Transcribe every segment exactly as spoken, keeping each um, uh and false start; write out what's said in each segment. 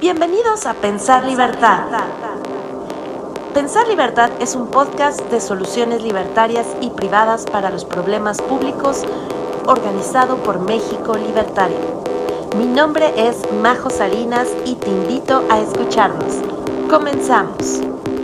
Bienvenidos a Pensar Libertad. Pensar Libertad es un podcast de soluciones libertarias y privadas para los problemas públicos, organizado por México Libertario. Mi nombre es Majo Salinas y te invito a escucharnos. Comenzamos.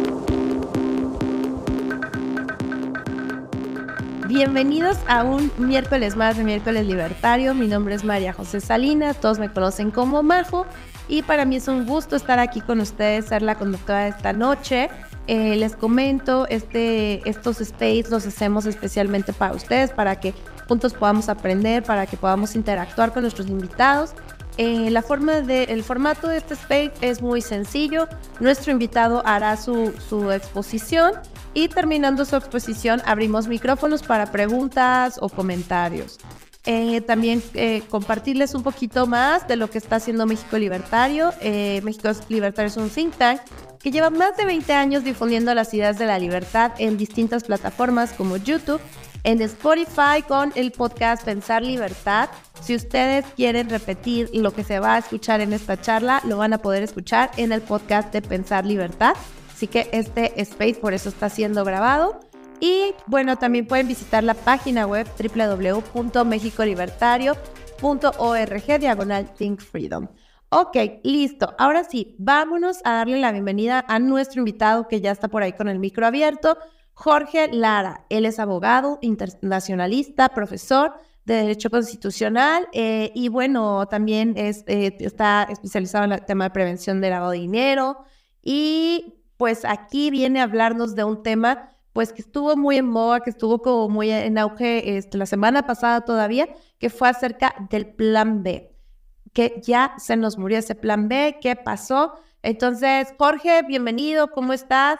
Bienvenidos a un miércoles más de Miércoles Libertario. Mi nombre es María José Salinas, todos me conocen como Majo. Y para mí es un gusto estar aquí con ustedes, ser la conductora de esta noche. Eh, les comento, este, estos space los hacemos especialmente para ustedes, para que juntos podamos aprender, para que podamos interactuar con nuestros invitados. Eh, la forma de, el formato de este space es muy sencillo. Nuestro invitado hará su, su exposición y terminando su exposición abrimos micrófonos para preguntas o comentarios. Eh, también eh, compartirles un poquito más de lo que está haciendo México Libertario. Eh, México Libertario es un think tank que lleva más de veinte años difundiendo las ideas de la libertad en distintas plataformas como YouTube, en Spotify con el podcast Pensar Libertad. Si ustedes quieren repetir lo que se va a escuchar en esta charla, lo van a poder escuchar en el podcast de Pensar Libertad. Así que este space por eso está siendo grabado. Y bueno, también pueden visitar la página web doble u doble u doble u punto mexico libertario punto org diagonal think freedom. Ok, listo. Ahora sí, vámonos a darle la bienvenida a nuestro invitado que ya está por ahí con el micro abierto, Jorge Lara. Él es abogado, internacionalista, profesor de Derecho Constitucional eh, y bueno, también es, eh, está especializado en el tema de prevención de lavado de dinero. Y pues aquí viene a hablarnos de un tema pues que estuvo muy en moda, que estuvo como muy en auge este, la semana pasada todavía, que fue acerca del Plan B, que ya se nos murió ese Plan B. ¿Qué pasó? Entonces, Jorge, bienvenido, ¿cómo estás?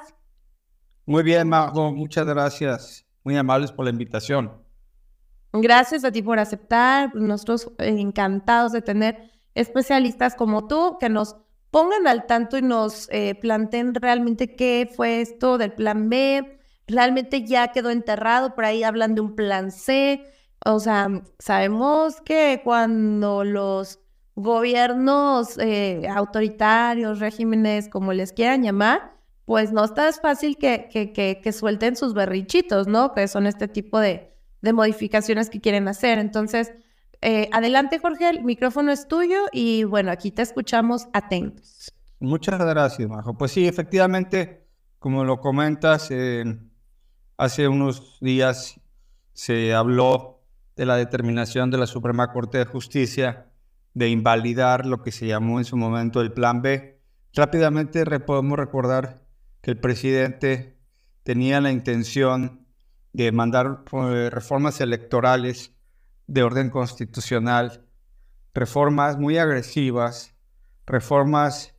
Muy bien, Majo, muchas gracias, muy amables por la invitación. Gracias a ti por aceptar, nosotros encantados de tener especialistas como tú que nos pongan al tanto y nos eh, planteen realmente qué fue esto del Plan B. Realmente ya quedó enterrado, por ahí hablan de un plan C. O sea, sabemos que cuando los gobiernos eh, autoritarios, regímenes, como les quieran llamar, pues no está tan fácil que, que, que, que suelten sus berrichitos, ¿no? Que son este tipo de, de modificaciones que quieren hacer. Entonces, eh, adelante, Jorge, el micrófono es tuyo y bueno, aquí te escuchamos atentos. Muchas gracias, Majo. Pues sí, efectivamente, como lo comentas, eh, hace unos días se habló de la determinación de la Suprema Corte de Justicia de invalidar lo que se llamó en su momento el Plan B. Rápidamente podemos recordar que el presidente tenía la intención de mandar eh, reformas electorales de orden constitucional, reformas muy agresivas, reformas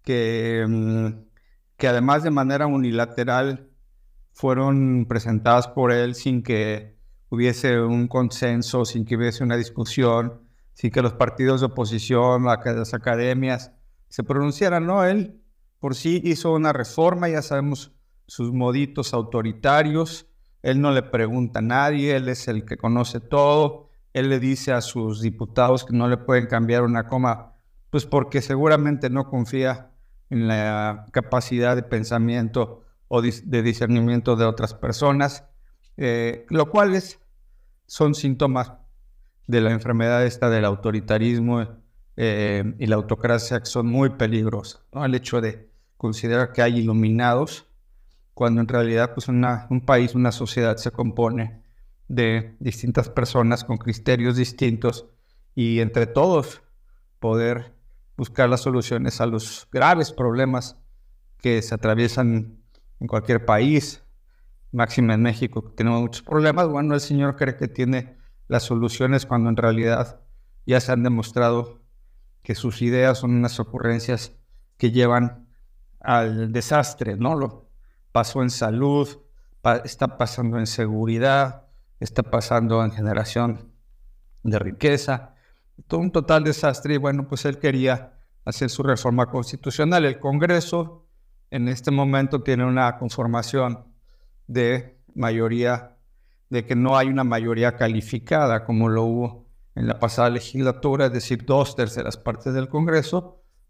que, que además de manera unilateral fueron presentadas por él sin que hubiese un consenso, sin que hubiese una discusión, sin que los partidos de oposición, las academias se pronunciaran. No, él por sí hizo una reforma, ya sabemos sus moditos autoritarios, él no le pregunta a nadie, él es el que conoce todo, él le dice a sus diputados que no le pueden cambiar una coma, pues porque seguramente no confía en la capacidad de pensamiento o de discernimiento de otras personas, eh, lo cual es, son síntomas de la enfermedad esta del autoritarismo eh, y la autocracia, que son muy peligrosas, ¿no? El hecho de considerar que hay iluminados, cuando en realidad pues una, un país, una sociedad se compone de distintas personas con criterios distintos y entre todos poder buscar las soluciones a los graves problemas que se atraviesan en cualquier país, máxima en México, que tenemos muchos problemas. Bueno, el señor cree que tiene las soluciones cuando en realidad ya se han demostrado que sus ideas son unas ocurrencias que llevan al desastre, ¿no? Lo pasó en salud, pa- está pasando en seguridad, está pasando en generación de riqueza, todo un total desastre. Y bueno, pues él quería hacer su reforma constitucional. El Congreso en este momento tiene una conformación de mayoría, de que no hay una mayoría calificada como lo hubo en la pasada legislatura, es decir, dos terceras partes del Congreso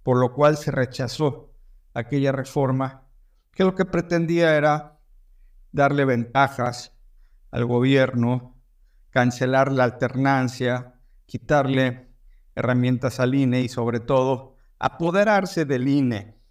por lo cual se rechazó aquella reforma que lo que pretendía era darle ventajas al gobierno, cancelar la alternancia, quitarle herramientas al I N E y sobre todo apoderarse del I N E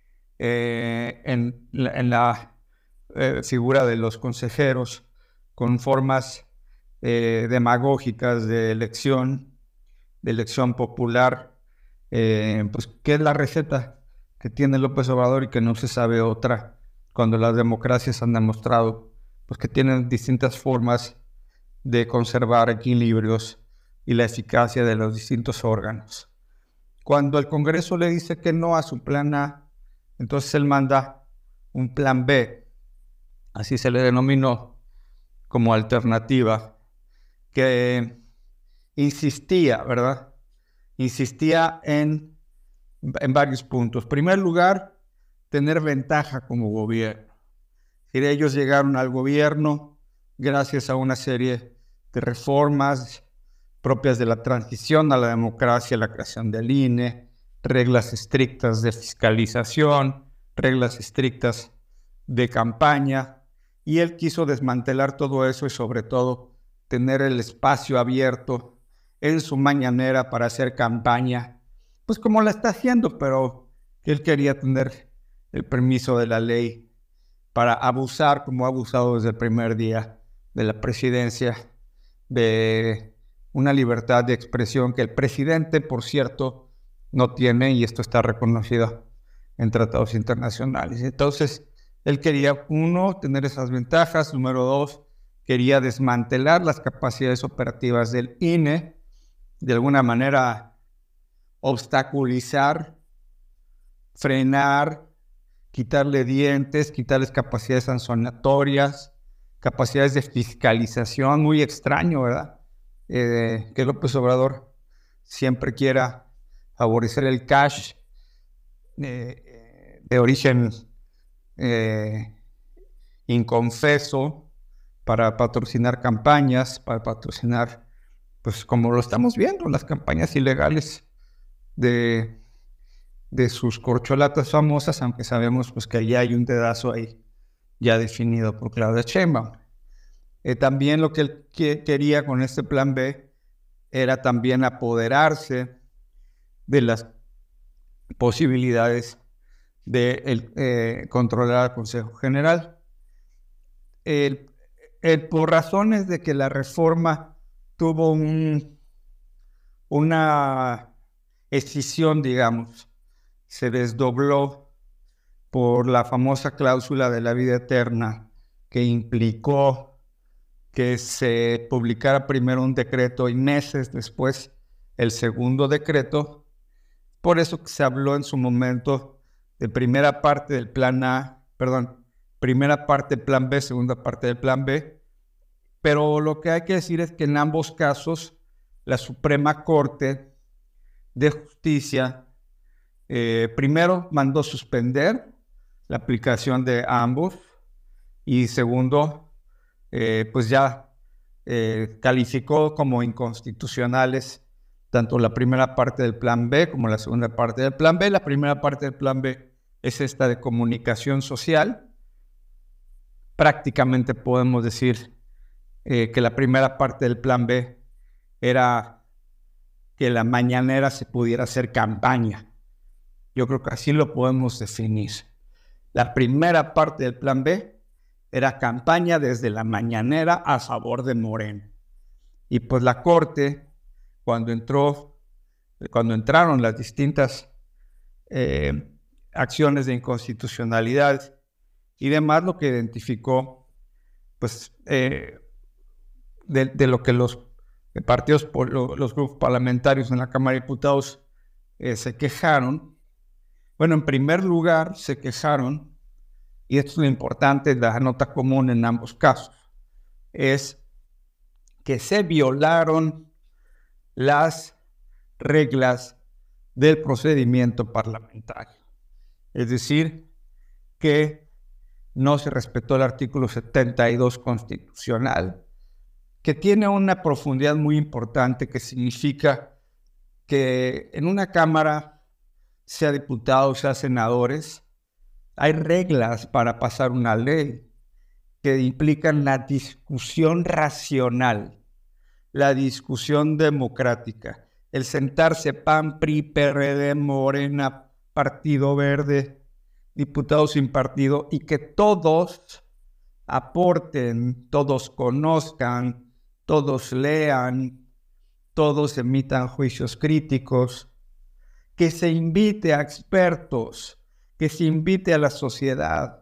eh, en la, en la eh, figura de los consejeros con formas eh, demagógicas de elección, de elección popular, eh, pues que es la receta que tiene López Obrador y que no se sabe otra cuando las democracias han demostrado pues, que tienen distintas formas de conservar equilibrios y la eficacia de los distintos órganos. Cuando el Congreso le dice que no a su plan A, entonces él manda un plan B, así se le denominó como alternativa, que insistía, ¿verdad? Insistía en, en varios puntos. En primer lugar, tener ventaja como gobierno. Es decir, ellos llegaron al gobierno gracias a una serie de reformas propias de la transición a la democracia, la creación del I N E, reglas estrictas de fiscalización, reglas estrictas de campaña, y él quiso desmantelar todo eso y sobre todo tener el espacio abierto en su mañanera para hacer campaña, pues como la está haciendo, pero que él quería tener el permiso de la ley para abusar, como ha abusado desde el primer día de la presidencia, de una libertad de expresión que el presidente, por cierto, no tiene, y esto está reconocido en tratados internacionales. Entonces, él quería, uno, tener esas ventajas. Número dos, quería desmantelar las capacidades operativas del I N E, de alguna manera obstaculizar, frenar, quitarle dientes, quitarles capacidades sancionatorias, capacidades de fiscalización. Muy extraño, ¿verdad? Eh, que López Obrador siempre quiera favorecer el cash eh, de origen eh, inconfeso para patrocinar campañas, para patrocinar, pues como lo estamos viendo, las campañas ilegales de, de sus corcholatas famosas, aunque sabemos pues, que ya hay un dedazo ahí ya definido por Claudia Sheinbaum. Eh, también lo que él que quería con este plan B era también apoderarse de las posibilidades de el, eh, controlar al Consejo General. El, el, por razones de que la reforma tuvo un, una escisión, digamos, se desdobló por la famosa cláusula de la vida eterna que implicó que se publicara primero un decreto y meses después el segundo decreto. Por eso que se habló en su momento de primera parte del plan A, perdón, primera parte del plan B, segunda parte del plan B. Pero lo que hay que decir es que en ambos casos la Suprema Corte de Justicia eh, primero mandó suspender la aplicación de ambos y segundo, Eh, pues ya eh, calificó como inconstitucionales tanto la primera parte del plan B como la segunda parte del plan B. La primera parte del plan B es esta de comunicación social. Prácticamente podemos decir eh, que la primera parte del plan B era que la mañanera se pudiera hacer campaña. Yo creo que así lo podemos definir. La primera parte del plan B era campaña desde la mañanera a favor de Morena. Y pues la Corte, cuando entró, cuando entraron las distintas eh, acciones de inconstitucionalidad y demás, lo que identificó, pues, eh, de, de lo que los partidos, los grupos parlamentarios en la Cámara de Diputados eh, se quejaron. Bueno, en primer lugar, se quejaron, y esto es lo importante, la nota común en ambos casos, es que se violaron las reglas del procedimiento parlamentario. Es decir, que no se respetó el artículo setenta y dos constitucional, que tiene una profundidad muy importante, que significa que en una Cámara sea diputados, sea senadores, hay reglas para pasar una ley que implican la discusión racional, la discusión democrática, el sentarse P A N, P R I, P R D, Morena, Partido Verde, diputados sin partido, y que todos aporten, todos conozcan, todos lean, todos emitan juicios críticos, que se invite a expertos, que se invite a la sociedad.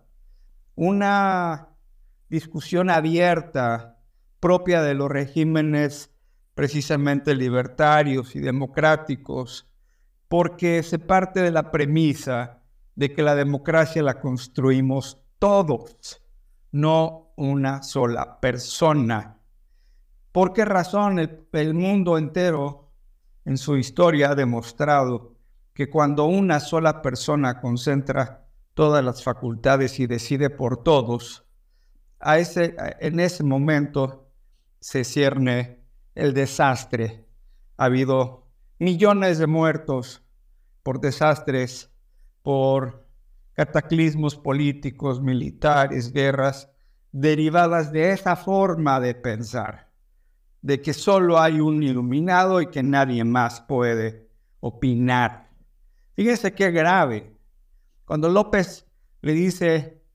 Una discusión abierta, propia de los regímenes precisamente libertarios y democráticos, porque se parte de la premisa de que la democracia la construimos todos, no una sola persona. ¿Por qué razón? El, el mundo entero en su historia ha demostrado que cuando una sola persona concentra todas las facultades y decide por todos, a ese, en ese momento se cierne el desastre. Ha habido millones de muertos por desastres, por cataclismos políticos, militares, guerras, derivadas de esa forma de pensar, de que solo hay un iluminado y que nadie más puede opinar. Fíjense qué grave. Cuando López le dice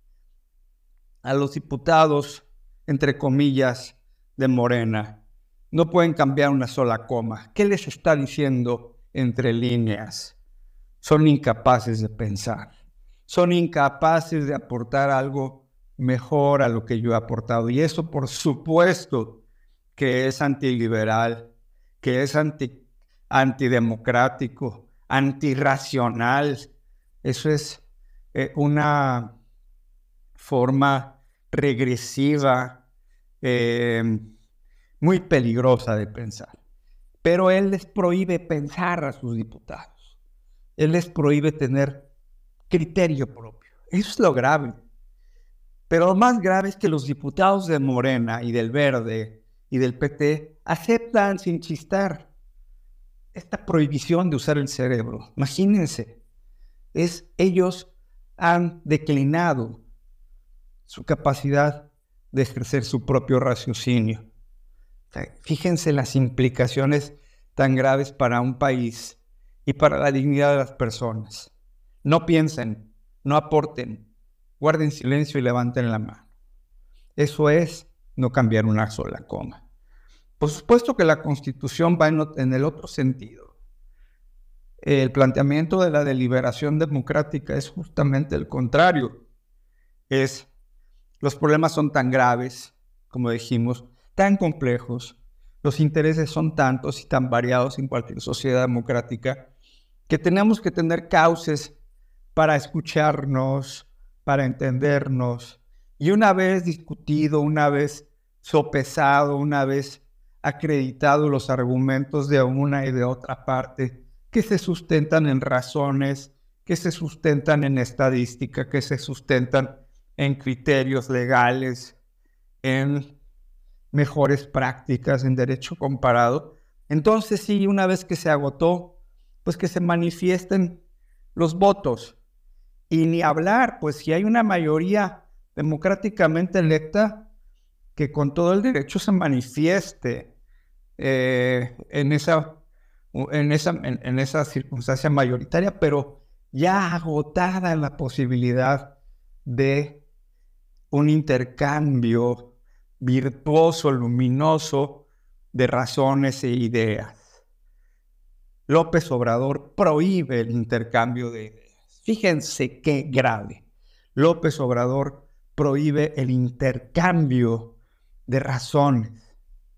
a los diputados, entre comillas, de Morena, no pueden cambiar una sola coma, ¿qué les está diciendo entre líneas? Son incapaces de pensar, son incapaces de aportar algo mejor a lo que yo he aportado. Y eso, por supuesto, que es antiliberal, que es anti, antidemocrático, antirracional. Eso es eh, una forma regresiva, eh, muy peligrosa de pensar. Pero él les prohíbe pensar a sus diputados. Él les prohíbe tener criterio propio. Eso es lo grave. Pero lo más grave es que los diputados de Morena y del Verde y del P T aceptan sin chistar esta prohibición de usar el cerebro. Imagínense, es, ellos han declinado su capacidad de ejercer su propio raciocinio. O sea, fíjense las implicaciones tan graves para un país y para la dignidad de las personas. No piensen, no aporten, guarden silencio y levanten la mano. Eso es no cambiar una sola coma. Por supuesto que la Constitución va en, en el otro sentido. El planteamiento de la deliberación democrática es justamente el contrario. Es, los problemas son tan graves, como dijimos, tan complejos, los intereses son tantos y tan variados en cualquier sociedad democrática, que tenemos que tener cauces para escucharnos, para entendernos, y una vez discutido, una vez sopesado, una vez acreditado los argumentos de una y de otra parte, que se sustentan en razones, que se sustentan en estadística, que se sustentan en criterios legales, en mejores prácticas, en derecho comparado. Entonces sí, una vez que se agotó, pues que se manifiesten los votos. Y ni hablar, pues si hay una mayoría democráticamente electa, que con todo el derecho se manifieste eh, en, esa, en, esa, en, en esa circunstancia mayoritaria, pero ya agotada la posibilidad de un intercambio virtuoso, luminoso de razones e ideas. López Obrador prohíbe el intercambio de ideas. Fíjense qué grave. López Obrador prohíbe el intercambio de razones.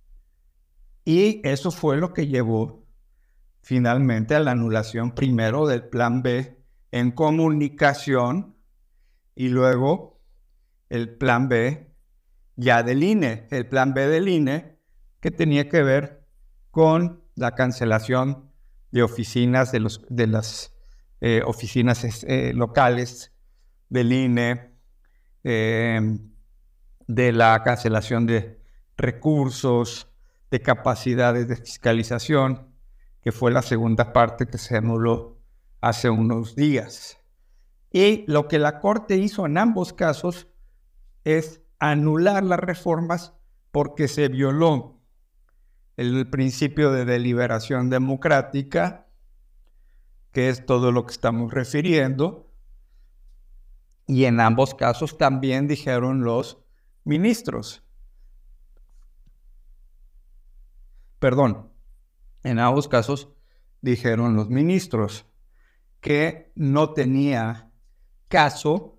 Y eso fue lo que llevó finalmente a la anulación primero del Plan B en comunicación y luego el Plan B ya del I N E, el Plan B del I N E que tenía que ver con la cancelación de oficinas, de, los, de las eh, oficinas eh, locales del I N E, eh, de la cancelación de recursos, de capacidades de fiscalización, que fue la segunda parte que se anuló hace unos días. Y lo que la Corte hizo en ambos casos es anular las reformas porque se violó el principio de deliberación democrática, que es todo lo que estamos refiriendo, y en ambos casos también dijeron los ministros. Perdón, en ambos casos dijeron los ministros que no tenía caso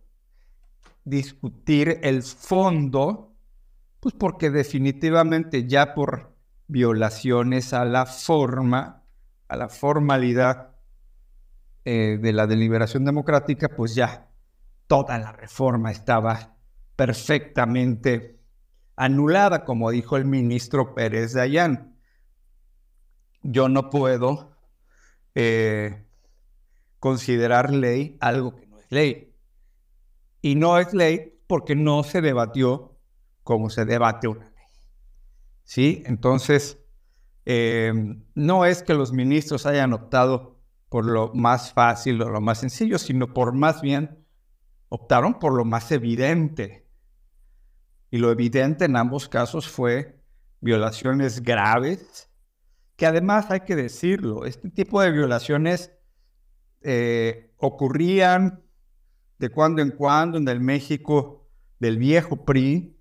discutir el fondo, pues porque definitivamente ya por violaciones a la forma, a la formalidad eh, de la deliberación democrática, pues ya toda la reforma estaba perfectamente anulada, como dijo el ministro Pérez Dayán. Yo no puedo eh, considerar ley algo que no es ley. Y no es ley porque no se debatió como se debate una ley. ¿Sí? Entonces, eh, no es que los ministros hayan optado por lo más fácil o lo más sencillo, sino por más bien optaron por lo más evidente. Y lo evidente en ambos casos fue violaciones graves, que además hay que decirlo, este tipo de violaciones eh, ocurrían de cuando en cuando en el México del viejo P R I,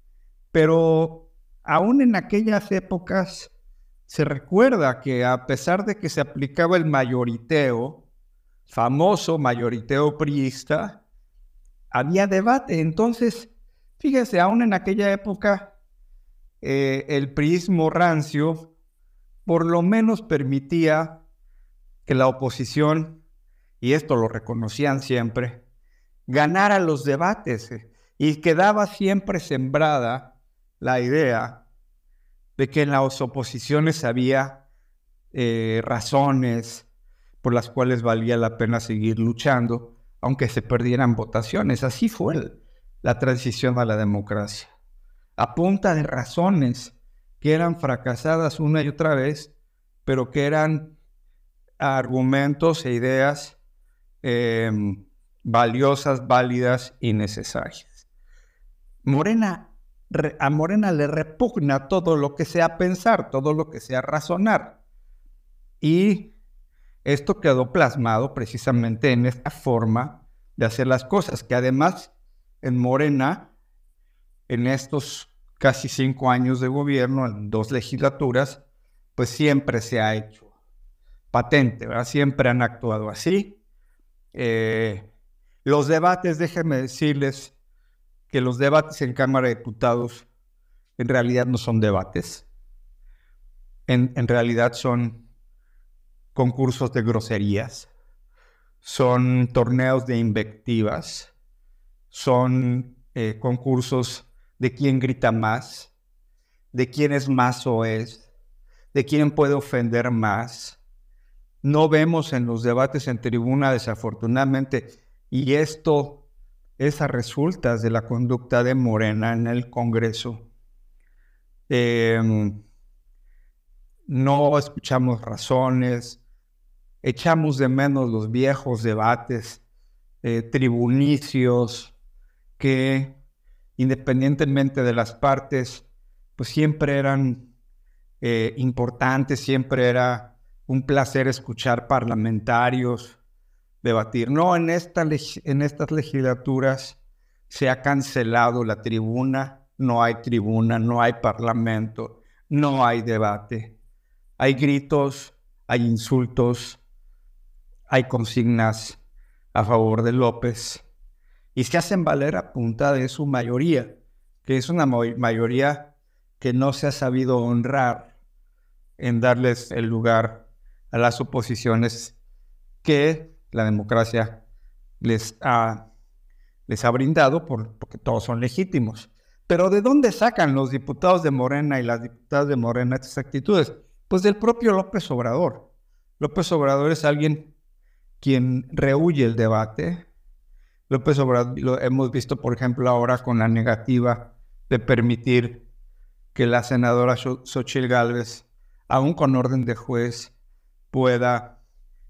pero aún en aquellas épocas se recuerda que a pesar de que se aplicaba el mayoriteo, famoso mayoriteo priista, había debate. Entonces, fíjese, aún en aquella época eh, el priismo rancio por lo menos permitía que la oposición, y esto lo reconocían siempre, ganara los debates, eh, y quedaba siempre sembrada la idea de que en las oposiciones había eh, razones por las cuales valía la pena seguir luchando, aunque se perdieran votaciones. Así fue el, la transición a la democracia. A punta de razones que eran fracasadas una y otra vez, pero que eran argumentos e ideas eh, valiosas, válidas y necesarias. Morena, a Morena le repugna todo lo que sea pensar, todo lo que sea razonar. Y esto quedó plasmado precisamente en esta forma de hacer las cosas, que además en Morena, en estos casi cinco años de gobierno, en dos legislaturas, pues siempre se ha hecho patente, ¿verdad? Siempre han actuado así. Eh, los debates, déjenme decirles que los debates en Cámara de Diputados en realidad no son debates. En, en realidad son concursos de groserías, son torneos de invectivas, son eh, concursos de quién grita más, de quién es más soez, de quién puede ofender más. No vemos en los debates en tribuna, desafortunadamente, y esto es a resultas de la conducta de Morena en el Congreso. Eh, no escuchamos razones, echamos de menos los viejos debates eh, tribunicios que, independientemente de las partes, pues siempre eran eh, importantes, siempre era un placer escuchar parlamentarios debatir. No, en, esta en estas legislaturas se ha cancelado la tribuna, no hay tribuna, no hay parlamento, no hay debate. Hay gritos, hay insultos, hay consignas a favor de López y se hacen valer a punta de su mayoría, que es una mayoría que no se ha sabido honrar en darles el lugar a las oposiciones que la democracia les ha, les ha brindado por, porque todos son legítimos. Pero ¿de dónde sacan los diputados de Morena y las diputadas de Morena estas actitudes? Pues del propio López Obrador. López Obrador es alguien quien rehúye el debate. López Obrador, lo hemos visto, por ejemplo, ahora con la negativa de permitir que la senadora Xóchitl Gálvez, aún con orden de juez, pueda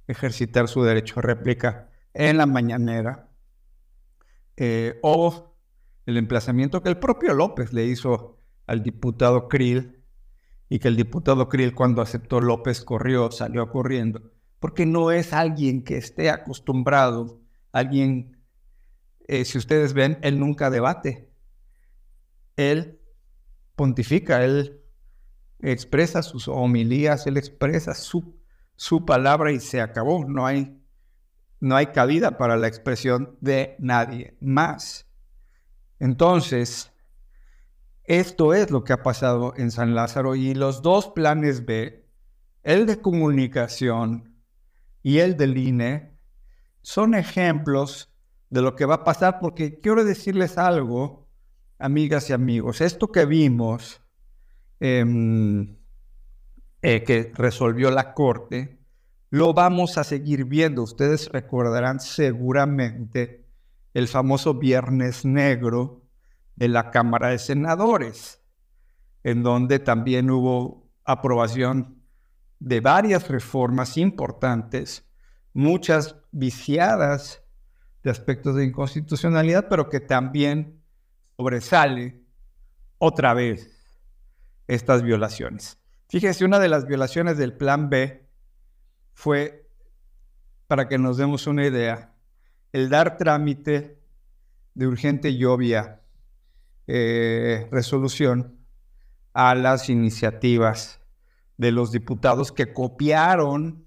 ejercitar su derecho a réplica en la mañanera, eh, o el emplazamiento que el propio López le hizo al diputado Krill, y que el diputado Krill, cuando aceptó López, corrió, salió corriendo, porque no es alguien que esté acostumbrado, alguien, eh, si ustedes ven, él nunca debate, él pontifica, él expresa sus homilías, él expresa su, su palabra y se acabó, no hay, no hay cabida para la expresión de nadie más. Entonces, esto es lo que ha pasado en San Lázaro, y los dos planes B, el de comunicación y el del I N E, son ejemplos de lo que va a pasar, porque quiero decirles algo, amigas y amigos, esto que vimos, eh, eh, que resolvió la Corte, lo vamos a seguir viendo. Ustedes recordarán seguramente el famoso Viernes Negro de la Cámara de Senadores, en donde también hubo aprobación de varias reformas importantes, muchas viciadas de aspectos de inconstitucionalidad, pero que también sobresale otra vez estas violaciones. Fíjense, una de las violaciones del Plan B fue, para que nos demos una idea, el dar trámite de urgente y obvia Eh, resolución a las iniciativas de los diputados que copiaron,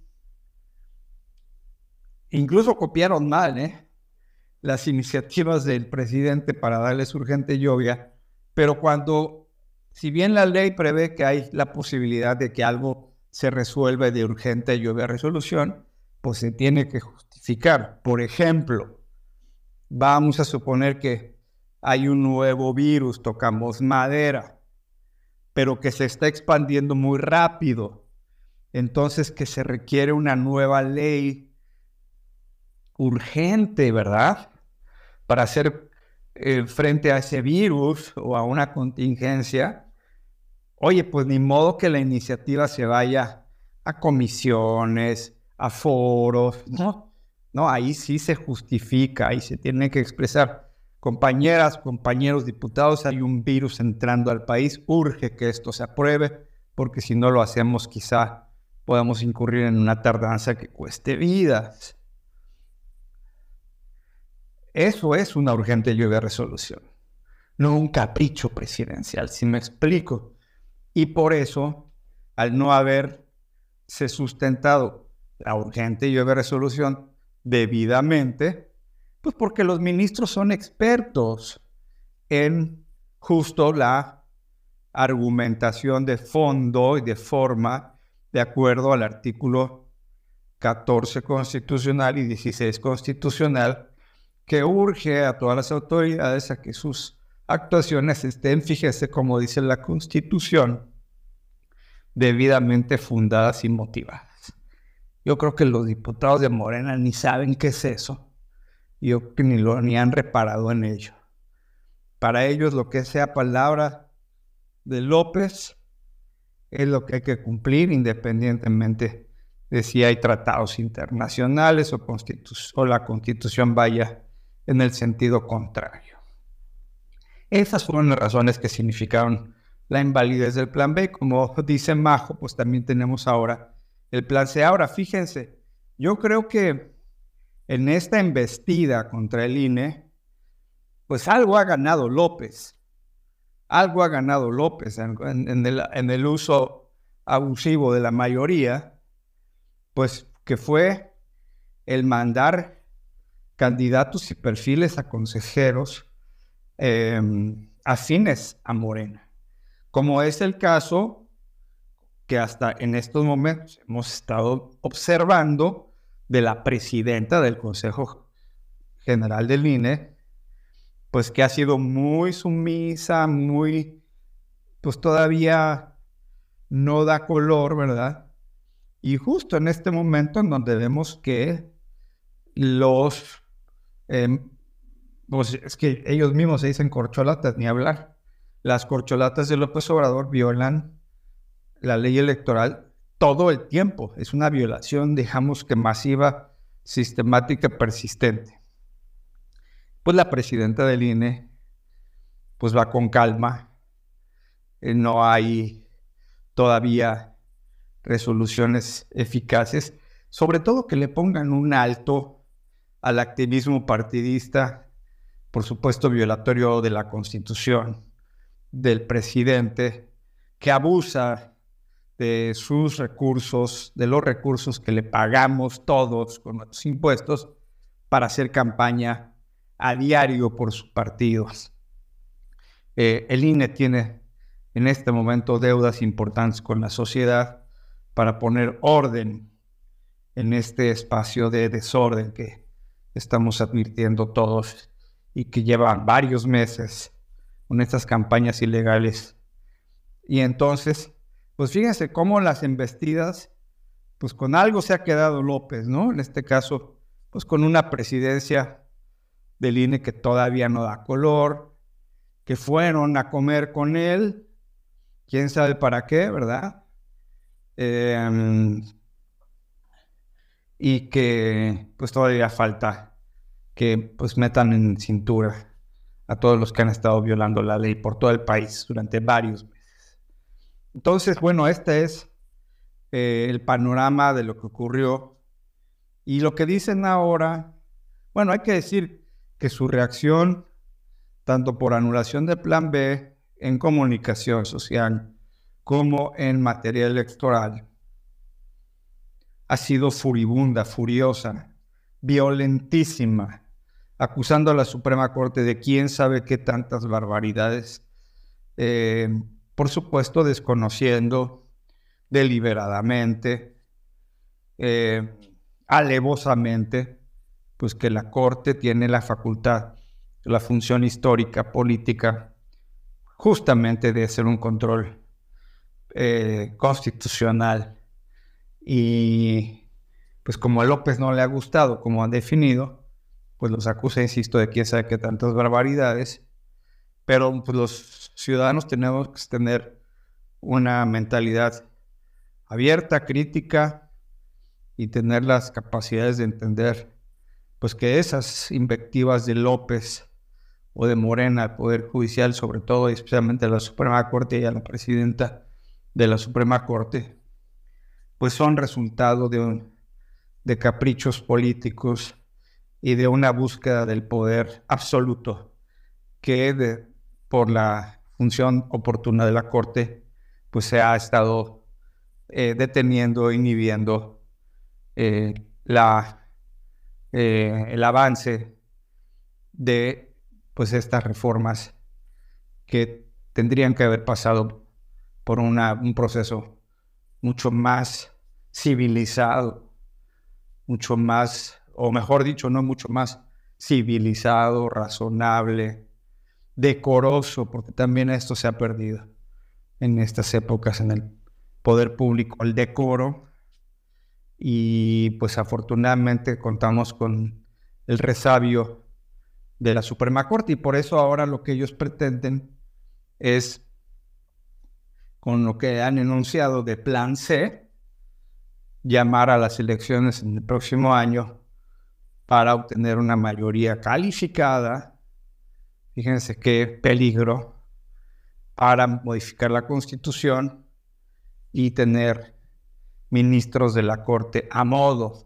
incluso copiaron mal, ¿eh? las iniciativas del presidente para darles urgente y obvia, pero cuando, si bien la ley prevé que hay la posibilidad de que algo se resuelva de urgente y obvia resolución, pues se tiene que justificar. Por ejemplo, vamos a suponer que hay un nuevo virus, tocamos madera, pero que se está expandiendo muy rápido. Entonces, que se requiere una nueva ley urgente, ¿verdad? Para hacer eh, frente a ese virus o a una contingencia. Oye, pues ni modo que la iniciativa se vaya a comisiones, a foros, ¿no? No, ahí sí se justifica, ahí se tiene que expresar. Compañeras, compañeros diputados, hay un virus entrando al país, urge que esto se apruebe, porque si no lo hacemos quizá podamos incurrir en una tardanza que cueste vidas. Eso es una urgente y obvia resolución, no un capricho presidencial, si me explico. Y por eso, al no haberse sustentado la urgente y obvia resolución debidamente, pues porque los ministros son expertos en justo la argumentación de fondo y de forma de acuerdo al artículo catorce constitucional y dieciséis constitucional, que urge a todas las autoridades a que sus actuaciones estén, fíjese como dice la Constitución, debidamente fundadas y motivadas. Yo creo que los diputados de Morena ni saben qué es eso. Yo creo que ni, lo, ni han reparado en ello. Para ellos lo que sea palabra de López es lo que hay que cumplir, independientemente de si hay tratados internacionales o, constitu- o la Constitución vaya en el sentido contrario. Esas fueron las razones que significaron la invalidez del Plan B. Como dice Majo, pues también tenemos ahora el Plan C. Ahora, fíjense, yo creo que en esta embestida contra el I N E, pues algo ha ganado López. Algo ha ganado López en, en, el, en el uso abusivo de la mayoría, pues que fue el mandar candidatos y perfiles a consejeros eh, afines a Morena, como es el caso que hasta en estos momentos hemos estado observando de la presidenta del Consejo General del I N E, pues que ha sido muy sumisa, muy, pues todavía no da color, ¿verdad? Y justo en este momento en donde vemos que los, eh, pues es que ellos mismos se dicen corcholatas, ni hablar. Las corcholatas de López Obrador violan la ley electoral todo el tiempo. Es una violación, digamos que masiva, sistemática, persistente. Pues la presidenta del I N E pues va con calma. Eh, no hay todavía resoluciones eficaces, sobre todo que le pongan un alto al activismo partidista, por supuesto violatorio de la Constitución, del presidente, que abusa de sus recursos, de los recursos que le pagamos todos con nuestros impuestos para hacer campaña a diario por sus partidos. Eh, el I N E tiene en este momento deudas importantes con la sociedad para poner orden en este espacio de desorden que estamos advirtiendo todos y que llevan varios meses con estas campañas ilegales. Y entonces, pues fíjense cómo las embestidas, pues con algo se ha quedado López, ¿no? En este caso, pues con una presidencia del I N E que todavía no da color, que fueron a comer con él, quién sabe para qué, ¿verdad? Eh, y que pues todavía falta que pues metan en cintura a todos los que han estado violando la ley por todo el país durante varios meses. Entonces, bueno, este es eh, el panorama de lo que ocurrió. Y lo que dicen ahora, bueno, hay que decir que su reacción, tanto por anulación del Plan B en comunicación social como en materia electoral, ha sido furibunda, furiosa, violentísima, acusando a la Suprema Corte de quién sabe qué tantas barbaridades, eh, por supuesto desconociendo deliberadamente, eh, alevosamente, pues que la Corte tiene la facultad, la función histórica, política, justamente de hacer un control eh, constitucional. Y pues como a López no le ha gustado como han definido, pues los acusa, insisto, de quién sabe qué tantas barbaridades, pero pues, los ciudadanos tenemos que tener una mentalidad abierta, crítica, y tener las capacidades de entender pues que esas invectivas de López o de Morena al Poder Judicial, sobre todo y especialmente a la Suprema Corte y a la presidenta de la Suprema Corte, pues son resultado de, un, de caprichos políticos y de una búsqueda del poder absoluto que de, por la función oportuna de la Corte pues se ha estado eh, deteniendo, inhibiendo eh, la, eh, el avance de pues estas reformas que tendrían que haber pasado por una, un proceso mucho más civilizado, mucho más, o mejor dicho, no mucho más civilizado, razonable, decoroso, porque también esto se ha perdido en estas épocas en el poder público, el decoro, y pues afortunadamente contamos con el resabio de la Suprema Corte, y por eso ahora lo que ellos pretenden es, con lo que han enunciado de Plan C, llamar a las elecciones en el próximo año para obtener una mayoría calificada, fíjense qué peligro, para modificar la Constitución y tener ministros de la Corte a modo,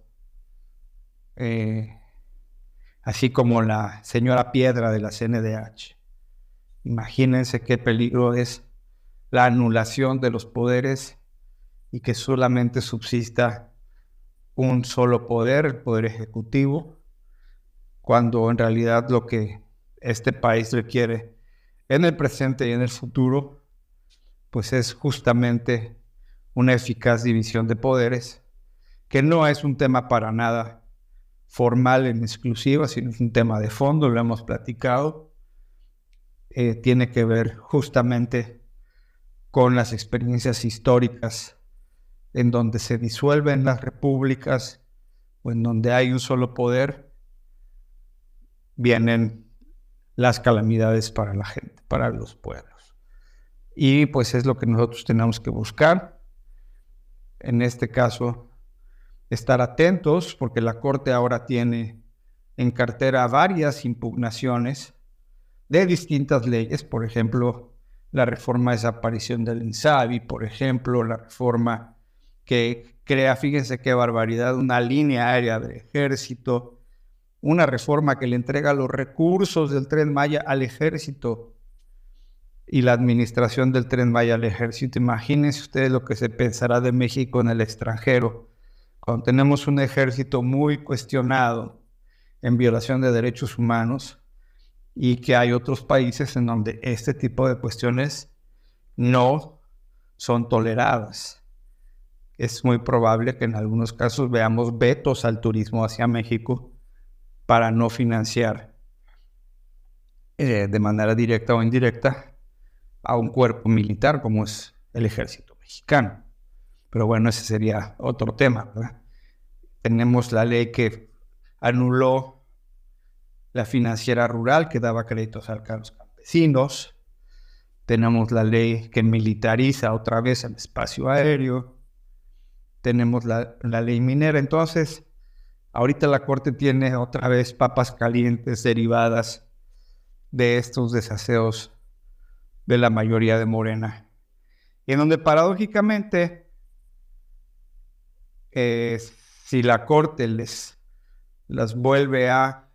eh, así como la señora Piedra de la C N D H. Imagínense qué peligro es la anulación de los poderes y que solamente subsista un solo poder, el poder ejecutivo, cuando en realidad lo que este país requiere en el presente y en el futuro, pues es justamente una eficaz división de poderes, que no es un tema para nada formal en exclusiva, sino es un tema de fondo, lo hemos platicado, eh, tiene que ver justamente con las experiencias históricas en donde se disuelven las repúblicas o en donde hay un solo poder, vienen las calamidades para la gente, para los pueblos. Y pues es lo que nosotros tenemos que buscar. en este caso, estar atentos, porque la Corte ahora tiene en cartera varias impugnaciones de distintas leyes, por ejemplo, la reforma de desaparición del INSABI, por ejemplo, la reforma que crea, fíjense qué barbaridad, una línea aérea del ejército, una reforma que le entrega los recursos del Tren Maya al ejército y la administración del Tren Maya al ejército. Imagínense ustedes lo que se pensará de México en el extranjero, cuando tenemos un ejército muy cuestionado en violación de derechos humanos y que hay otros países en donde este tipo de cuestiones no son toleradas. Es muy probable que en algunos casos veamos vetos al turismo hacia México para no financiar eh, de manera directa o indirecta a un cuerpo militar como es el ejército mexicano. Pero bueno, ese sería otro tema, ¿verdad? Tenemos la ley que anuló la financiera rural que daba créditos a los campesinos. Tenemos la ley que militariza otra vez el espacio aéreo. Tenemos la, la ley minera. Entonces, ahorita la Corte tiene otra vez papas calientes derivadas de estos desaseos de la mayoría de Morena. Y en donde paradójicamente, eh, si la Corte les las vuelve a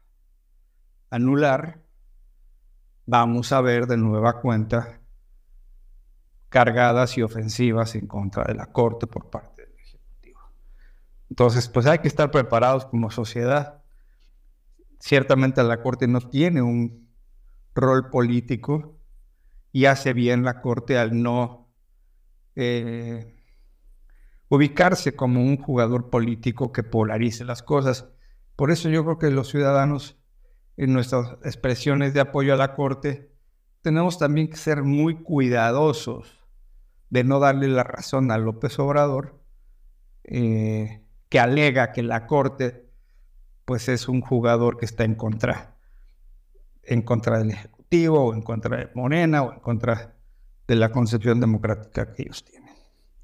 anular, vamos a ver de nueva cuenta cargadas y ofensivas en contra de la Corte por parte del Ejecutivo. Entonces, pues hay que estar preparados como sociedad. Ciertamente la Corte no tiene un rol político y hace bien la Corte al no eh, ubicarse como un jugador político que polarice las cosas. Por eso yo creo que los ciudadanos, en nuestras expresiones de apoyo a la Corte, tenemos también que ser muy cuidadosos de no darle la razón a López Obrador, eh, que alega que la Corte pues es un jugador que está en contra, en contra del Ejecutivo, o en contra de Morena, o en contra de la concepción democrática que ellos tienen.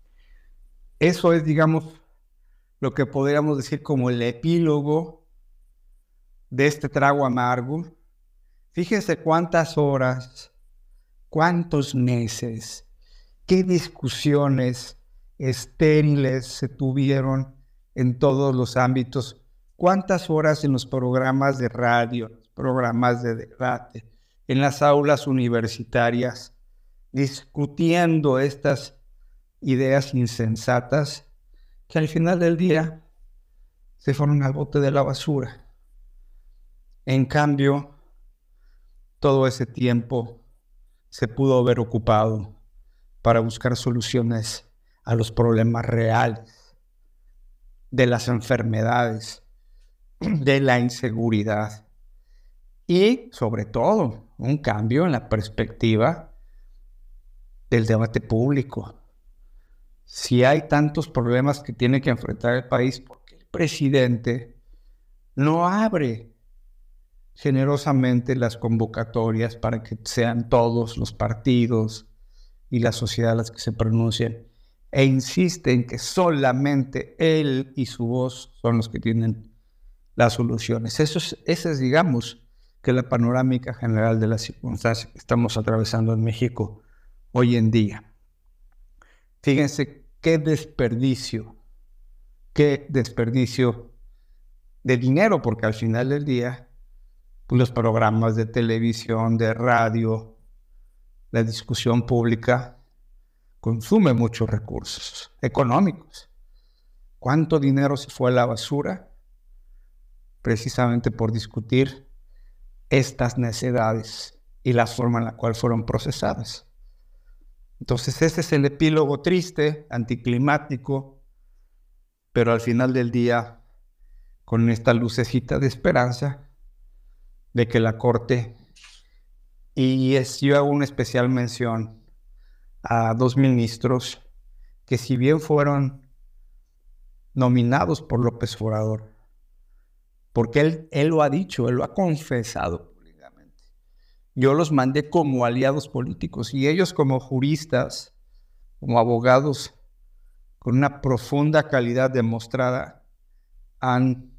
Eso es, digamos, lo que podríamos decir como el epílogo de este trago amargo. Fíjense cuántas horas, cuántos meses, qué discusiones estériles se tuvieron en todos los ámbitos, cuántas horas en los programas de radio, programas de debate, en las aulas universitarias, discutiendo estas ideas insensatas que al final del día se fueron al bote de la basura. En cambio, todo ese tiempo se pudo haber ocupado para buscar soluciones a los problemas reales, de las enfermedades, de la inseguridad y, sobre todo, un cambio en la perspectiva del debate público. Si hay tantos problemas que tiene que enfrentar el país, porque el presidente no abre generosamente las convocatorias para que sean todos los partidos y la sociedad las que se pronuncien, e insiste en que solamente él y su voz son los que tienen las soluciones. Eso es, esa es, digamos, que la panorámica general de las circunstancias que estamos atravesando en México hoy en día. Fíjense qué desperdicio, qué desperdicio de dinero, porque al final del día, pues los programas de televisión, de radio, la discusión pública consume muchos recursos económicos. ¿Cuánto dinero se fue a la basura? Precisamente por discutir estas necedades y la forma en la cual fueron procesadas. Entonces ese es el epílogo triste, anticlimático, pero al final del día con esta lucecita de esperanza de que la Corte, y es, yo hago una especial mención a dos ministros que si bien fueron nominados por López Obrador, porque él, él lo ha dicho, él lo ha confesado públicamente, yo los mandé como aliados políticos y ellos como juristas, como abogados, con una profunda calidad demostrada, han,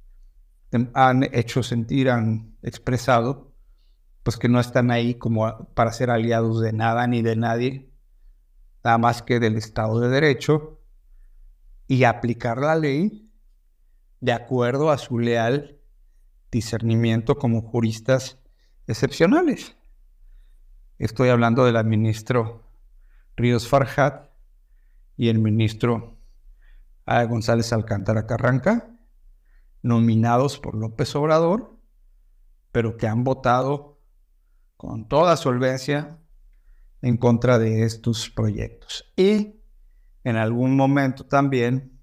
han hecho sentir, han expresado, pues que no están ahí como para ser aliados de nada ni de nadie, nada más que del Estado de Derecho, y aplicar la ley de acuerdo a su leal discernimiento como juristas excepcionales. Estoy hablando del ministro Ríos Farjat y el ministro González Alcántara Carranca, nominados por López Obrador, pero que han votado con toda solvencia en contra de estos proyectos. Y en algún momento también,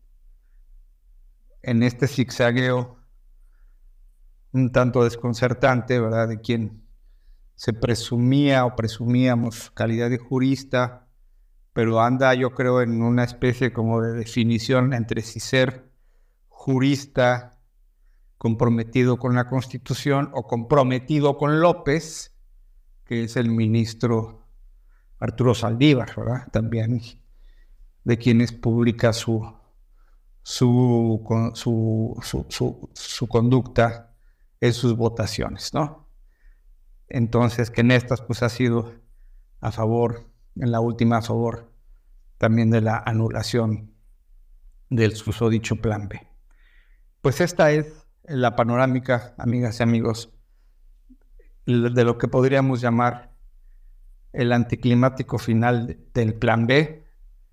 en este zigzagueo un tanto desconcertante, ¿verdad?, de quien se presumía o presumíamos calidad de jurista, pero anda, yo creo, en una especie como de definición entre si ser jurista comprometido con la Constitución o comprometido con López, que es el ministro Arturo Saldívar, ¿verdad?, también de quienes publica su, su, su, su, su, su conducta en sus votaciones, ¿no? Entonces, que en estas pues ha sido a favor, en la última a favor también de la anulación del susodicho Plan B. Pues esta es la panorámica, amigas y amigos, de lo que podríamos llamar el anticlimático final del Plan B,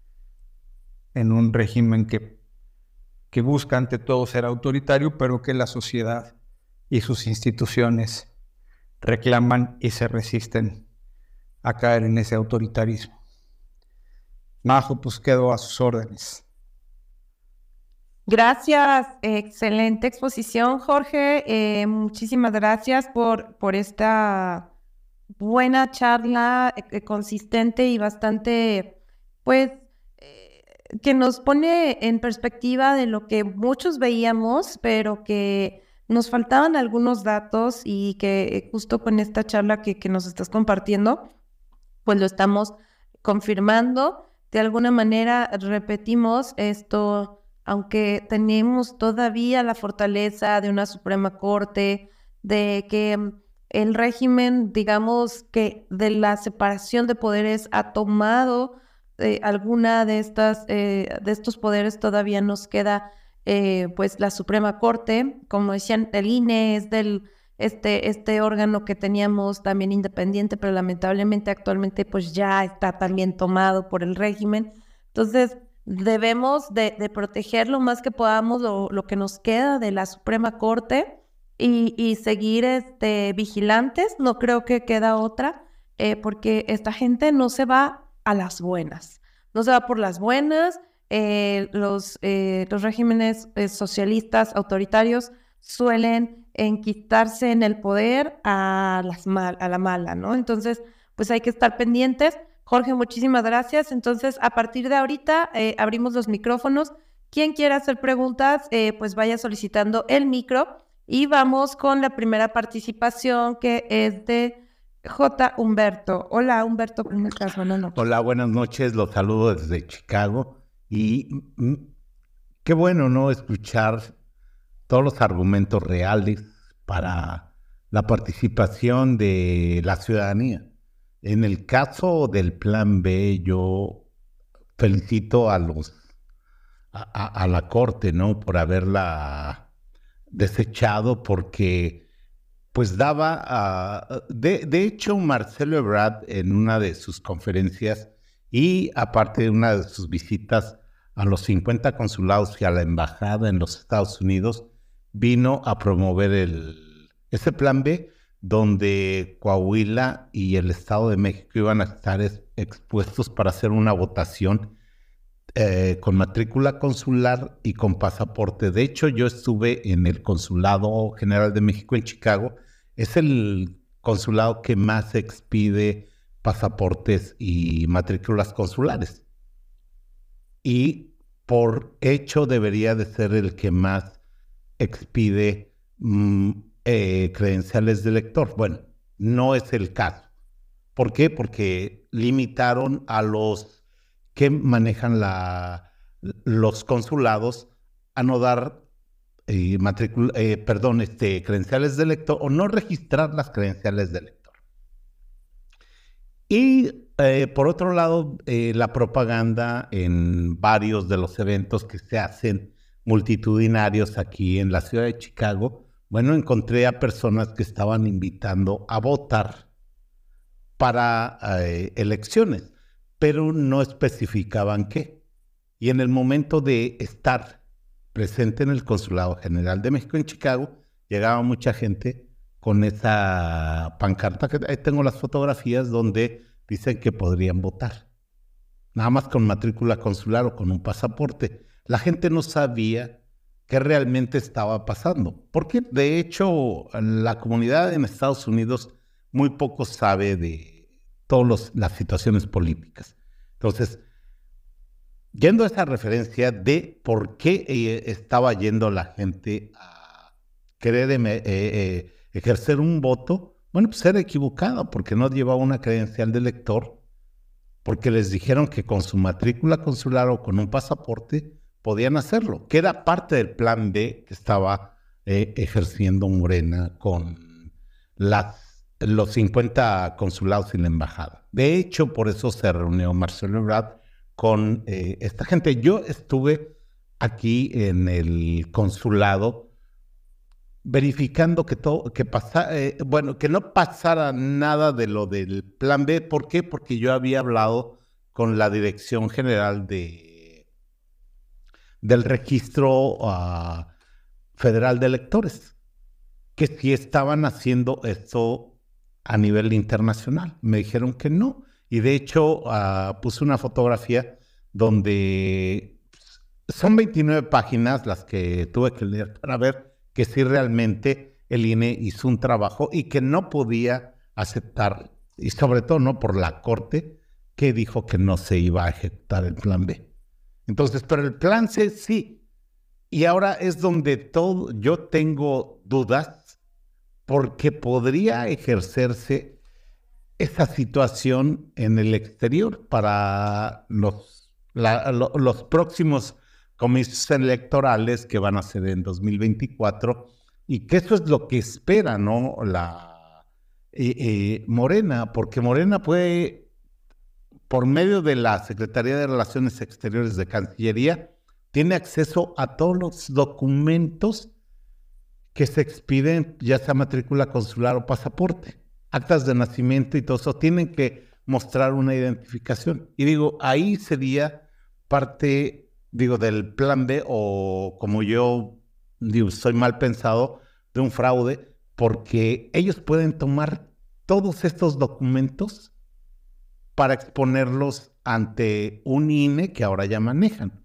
en un régimen que, que busca ante todo ser autoritario, pero que la sociedad y sus instituciones reclaman y se resisten a caer en ese autoritarismo. Majo, pues quedo a sus órdenes. Gracias, excelente exposición, Jorge. Eh, muchísimas gracias por, por esta buena charla eh, consistente y bastante, pues, eh, que nos pone en perspectiva de lo que muchos veíamos, pero que nos faltaban algunos datos y que justo con esta charla que, que nos estás compartiendo, pues lo estamos confirmando. De alguna manera repetimos esto, aunque tenemos todavía la fortaleza de una Suprema Corte, de que el régimen, digamos que de la separación de poderes ha tomado eh, alguna de estas eh, de estos poderes, todavía nos queda eh, pues la Suprema Corte, como decían, el I N E es del este este órgano que teníamos también independiente, pero lamentablemente actualmente pues ya está también tomado por el régimen. Entonces debemos de, de proteger lo más que podamos lo, lo que nos queda de la Suprema Corte y, y seguir este, vigilantes. No creo que queda otra, eh, porque esta gente no se va a las buenas. No se va por las buenas. Eh, los, eh, los regímenes eh, socialistas autoritarios suelen enquistarse en el poder a, las mal, a la mala, ¿no? Entonces, pues hay que estar pendientes. Jorge, muchísimas gracias. Entonces, a partir de ahorita, eh, abrimos los micrófonos. Quien quiera hacer preguntas, eh, pues vaya solicitando el micro. Y vamos con la primera participación, que es de J. Humberto. Hola, Humberto, ¿cómo estás? Buenas noches. Hola, buenas noches. Los saludo desde Chicago. Y mm, qué bueno, ¿no?, escuchar todos los argumentos reales para la participación de la ciudadanía. En el caso del Plan B, yo felicito a los a, a, a la Corte, ¿no?, por haberla desechado, porque pues daba uh, de, de hecho Marcelo Ebrard, en una de sus conferencias y aparte de una de sus visitas a los cincuenta consulados y a la embajada en los Estados Unidos, vino a promover el, ese Plan B, donde Coahuila y el Estado de México iban a estar es, expuestos para hacer una votación eh, con matrícula consular y con pasaporte. De hecho, yo estuve en el Consulado General de México en Chicago. Es el consulado que más expide pasaportes y matrículas consulares. Y por hecho debería de ser el que más expide mmm, eh, credenciales de lector. Bueno, no es el caso. ¿Por qué? Porque limitaron a los que manejan la, los consulados a no dar eh, matricula, eh, perdón, este, credenciales de lector o no registrar las credenciales de lector. Y eh, por otro lado, eh, la propaganda en varios de los eventos que se hacen multitudinarios aquí en la ciudad de Chicago, bueno, encontré a personas que estaban invitando a votar para eh, elecciones, pero no especificaban qué. Y en el momento de estar presente en el Consulado General de México en Chicago, llegaba mucha gente con esa pancarta, que ahí tengo las fotografías donde dicen que podrían votar. Nada más con matrícula consular o con un pasaporte. La gente no sabía qué realmente estaba pasando. Porque, de hecho, la comunidad en Estados Unidos muy poco sabe de todas las situaciones políticas. Entonces, yendo a esa referencia de por qué eh, estaba yendo la gente a querer eh, eh, ejercer un voto, bueno, pues era equivocado porque no llevaba una credencial de lector, porque les dijeron que con su matrícula consular o con un pasaporte podían hacerlo, que era parte del plan B que estaba eh, ejerciendo Morena con las, los cincuenta consulados y la embajada. De hecho, por eso se reunió Marcelo Ebrard con eh, esta gente. Yo estuve aquí en el consulado verificando que todo, que pasa, eh, bueno, que no pasara nada de lo del plan B. ¿Por qué? Porque yo había hablado con la Dirección General de, del Registro uh, Federal de Electores, que sí estaban haciendo esto a nivel internacional. Me dijeron que no. Y de hecho, uh, puse una fotografía donde son veintinueve páginas las que tuve que leer para ver que sí realmente el I N E hizo un trabajo y que no podía aceptar, y sobre todo no por la Corte, que dijo que no se iba a ejecutar el plan B. Entonces, pero el plan C sí. Y ahora es donde todo, yo tengo dudas, porque podría ejercerse esa situación en el exterior para los, la, lo, los próximos comicios electorales que van a ser en dos mil veinticuatro, y que eso es lo que espera, ¿no? La eh, eh, Morena, porque Morena puede, por medio de la Secretaría de Relaciones Exteriores de Cancillería, tiene acceso a todos los documentos que se expiden, ya sea matrícula consular o pasaporte, actas de nacimiento y todo eso, tienen que mostrar una identificación. Y digo, ahí sería parte, digo, del plan B, o como yo digo, soy mal pensado, de un fraude, porque ellos pueden tomar todos estos documentos para exponerlos ante un I N E que ahora ya manejan.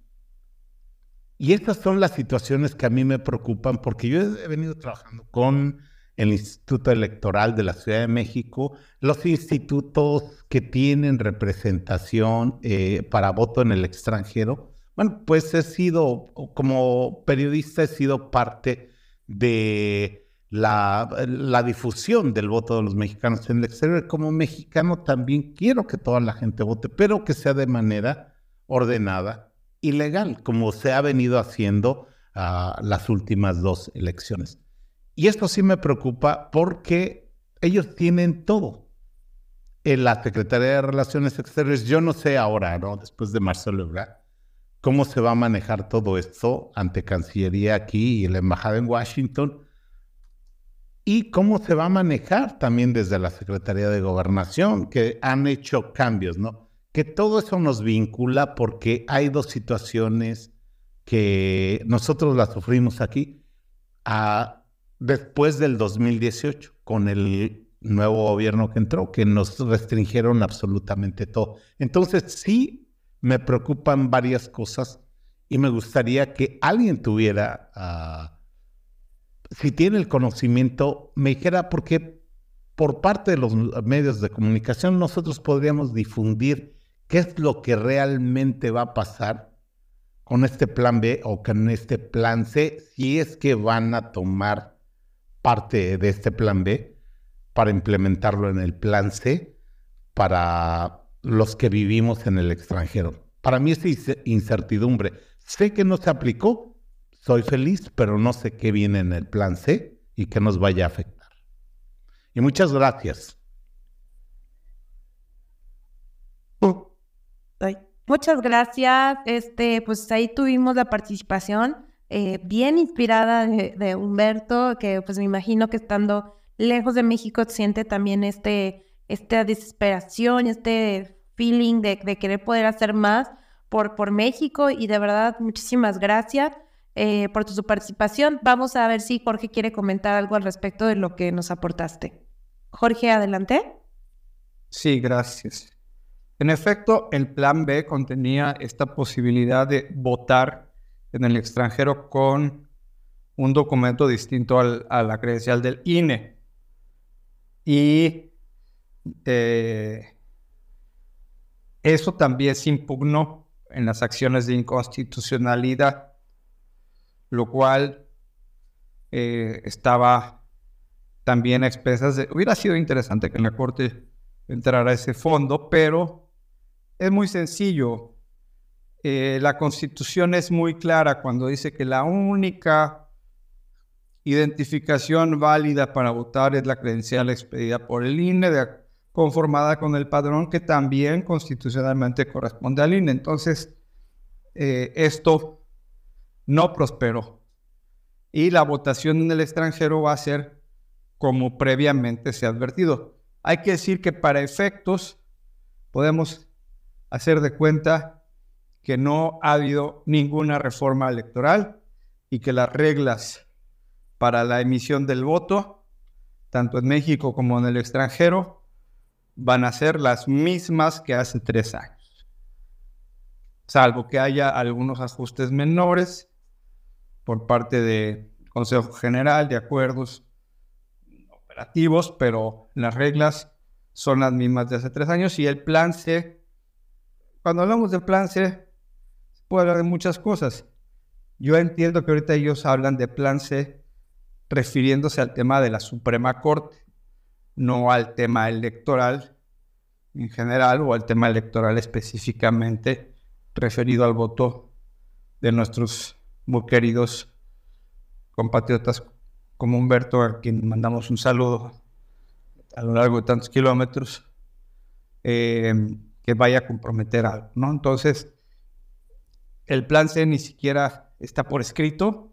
Y estas son las situaciones que a mí me preocupan, porque yo he venido trabajando con el Instituto Electoral de la Ciudad de México, los institutos que tienen representación eh, para voto en el extranjero. Bueno, pues he sido, como periodista, he sido parte de la, la difusión del voto de los mexicanos en el exterior. Como mexicano también quiero que toda la gente vote, pero que sea de manera ordenada y legal, como se ha venido haciendo uh, las últimas dos elecciones. Y esto sí me preocupa porque ellos tienen todo. En la Secretaría de Relaciones Exteriores, yo no sé ahora, ¿no? Después de Marcelo Ebrard, cómo se va a manejar todo esto ante Cancillería aquí y la Embajada en Washington, y cómo se va a manejar también desde la Secretaría de Gobernación, que han hecho cambios, ¿no? Que todo eso nos vincula porque hay dos situaciones que nosotros las sufrimos aquí a, después del dos mil dieciocho, con el nuevo gobierno que entró, que nos restringieron absolutamente todo. Entonces sí me preocupan varias cosas y me gustaría que alguien tuviera, uh, si tiene el conocimiento, me dijera, porque por parte de los medios de comunicación nosotros podríamos difundir qué es lo que realmente va a pasar con este plan B o con este plan C, si es que van a tomar parte de este plan B para implementarlo en el plan C para los que vivimos en el extranjero. para mí es incertidumbre. Sé que no se aplicó, soy feliz, pero no sé qué viene en el plan C y qué nos vaya a afectar. Y muchas gracias. Muchas gracias. Este, pues ahí tuvimos la participación eh, bien inspirada de, de Humberto, que pues me imagino que estando lejos de México siente también este, esta desesperación, este feeling de, de querer poder hacer más por, por México, y de verdad muchísimas gracias eh, por tu participación. Vamos a ver si Jorge quiere comentar algo al respecto de lo que nos aportaste. Jorge, adelante. Sí, gracias. En efecto, el plan B contenía esta posibilidad de votar en el extranjero con un documento distinto al, a la credencial del I N E. Y eh, eso también se impugnó en las acciones de inconstitucionalidad, lo cual eh, estaba también a expensas de... Hubiera sido interesante que en la Corte entrara ese fondo, pero es muy sencillo. Eh, la Constitución es muy clara cuando dice que la única identificación válida para votar es la credencial expedida por el I N E, de, conformada con el padrón que también constitucionalmente corresponde al I N E. Entonces, eh, esto no prosperó. Y la votación en el extranjero va a ser como previamente se ha advertido. Hay que decir que para efectos podemos hacer de cuenta que no ha habido ninguna reforma electoral y que las reglas para la emisión del voto, tanto en México como en el extranjero, van a ser las mismas que hace tres años. Salvo que haya algunos ajustes menores por parte del Consejo General de acuerdos operativos, pero las reglas son las mismas de hace tres años. Y el plan C, cuando hablamos del plan C, se puede hablar de muchas cosas. Yo entiendo que ahorita ellos hablan de plan C refiriéndose al tema de la Suprema Corte, no al tema electoral en general o al tema electoral específicamente referido al voto de nuestros muy queridos compatriotas como Humberto, a quien mandamos un saludo a lo largo de tantos kilómetros, eh, que vaya a comprometer algo, ¿no? Entonces, el plan C ni siquiera está por escrito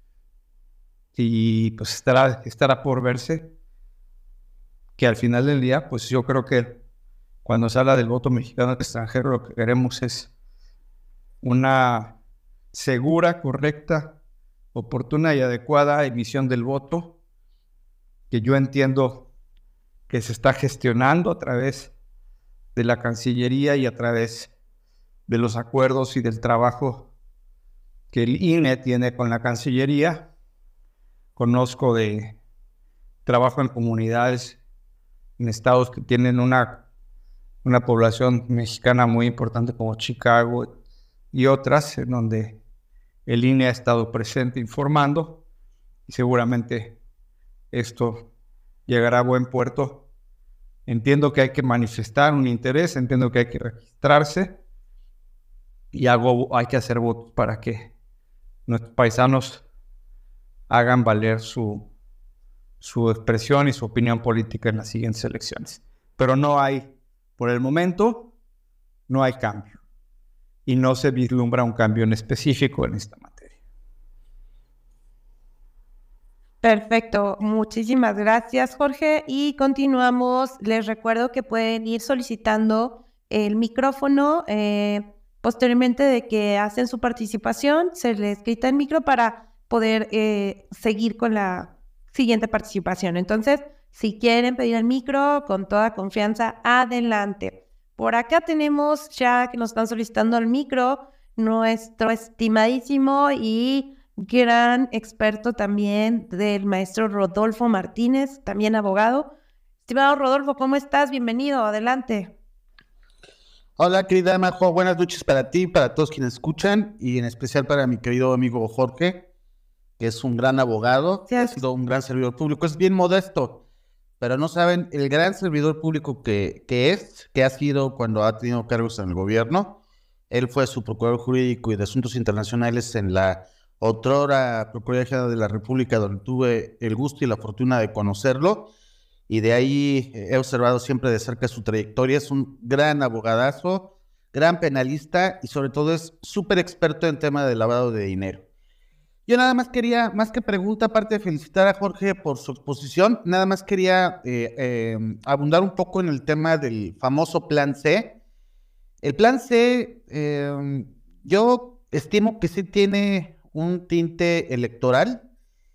y pues estará, estará por verse, que al final del día, pues yo creo que cuando se habla del voto mexicano al extranjero, lo que queremos es una segura, correcta, oportuna y adecuada emisión del voto, que yo entiendo que se está gestionando a través de la Cancillería y a través de los acuerdos y del trabajo que el I N E tiene con la Cancillería. Conozco de trabajo en comunidades, en estados que tienen una, una población mexicana muy importante como Chicago y otras, en donde el I N E ha estado presente informando, y seguramente esto llegará a buen puerto. Entiendo que hay que manifestar un interés, entiendo que hay que registrarse y algo hay que hacer votos para que nuestros paisanos hagan valer su, su expresión y su opinión política en las siguientes elecciones. Pero no hay, por el momento, no hay cambio. Y no se vislumbra un cambio en específico en esta materia. Perfecto, muchísimas gracias, Jorge. Y continuamos. Les recuerdo que pueden ir solicitando el micrófono eh, posteriormente de que hacen su participación. Se les quita el micro para poder eh, seguir con la siguiente participación. Entonces, si quieren pedir el micro, con toda confianza, adelante. Por acá tenemos ya que nos están solicitando el micro, nuestro estimadísimo y gran experto también del maestro Rodolfo Martínez, también abogado. Estimado Rodolfo, ¿cómo estás? Bienvenido, adelante. Hola, querida Majo, buenas noches para ti, para todos quienes escuchan y en especial para mi querido amigo Jorge, que es un gran abogado, sí, ha sido un gran servidor público, es bien modesto, pero no saben el gran servidor público que, que es, que ha sido cuando ha tenido cargos en el gobierno. Él fue su procurador jurídico y de asuntos internacionales en la otrora Procuraduría General de la República, donde tuve el gusto y la fortuna de conocerlo. Y de ahí he observado siempre de cerca su trayectoria. Es un gran abogadazo, gran penalista y sobre todo es súper experto en tema de lavado de dinero. Yo nada más quería, más que pregunta, aparte de felicitar a Jorge por su exposición, nada más quería eh, eh, abundar un poco en el tema del famoso Plan C. El Plan C, eh, yo estimo que sí tiene un tinte electoral,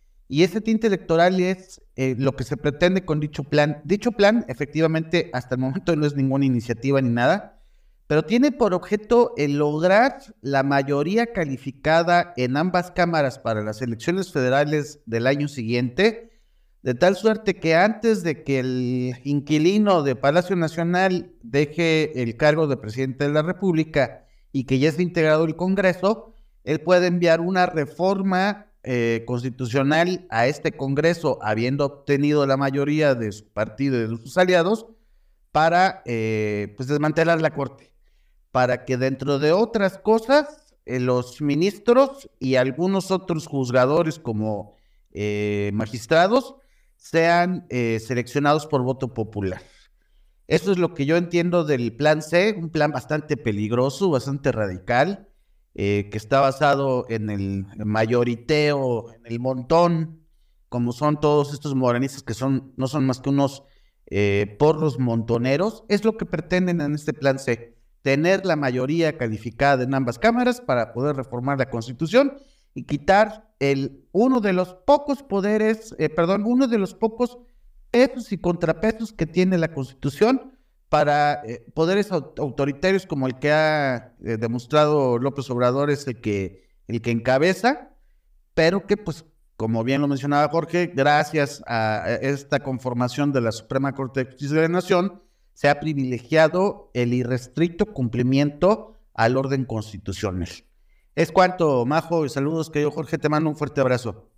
y ese tinte electoral es eh, lo que se pretende con dicho plan. Dicho plan, efectivamente, hasta el momento no es ninguna iniciativa ni nada, pero tiene por objeto el lograr la mayoría calificada en ambas cámaras para las elecciones federales del año siguiente, de tal suerte que antes de que el inquilino de Palacio Nacional deje el cargo de presidente de la República y que ya esté integrado el Congreso, él puede enviar una reforma eh, constitucional a este Congreso, habiendo obtenido la mayoría de su partido y de sus aliados, para eh, pues desmantelar la Corte, para que dentro de otras cosas eh, los ministros y algunos otros juzgadores como eh, magistrados sean eh, seleccionados por voto popular. Eso es lo que yo entiendo del Plan C, un plan bastante peligroso, bastante radical, eh, que está basado en el mayoriteo, en el montón, como son todos estos morenistas que son, no son más que unos eh, porros montoneros. Es lo que pretenden en este Plan C, tener la mayoría calificada en ambas cámaras para poder reformar la Constitución y quitar el, uno de los pocos poderes, eh, perdón, uno de los pocos pesos y contrapesos que tiene la Constitución para eh, poderes autoritarios como el que ha eh, demostrado López Obrador es el que, el que encabeza, pero que pues, como bien lo mencionaba Jorge, gracias a esta conformación de la Suprema Corte de Justicia de la Nación, se ha privilegiado el irrestricto cumplimiento al orden constitucional. Es cuanto, Majo, y saludos, querido Jorge, te mando un fuerte abrazo.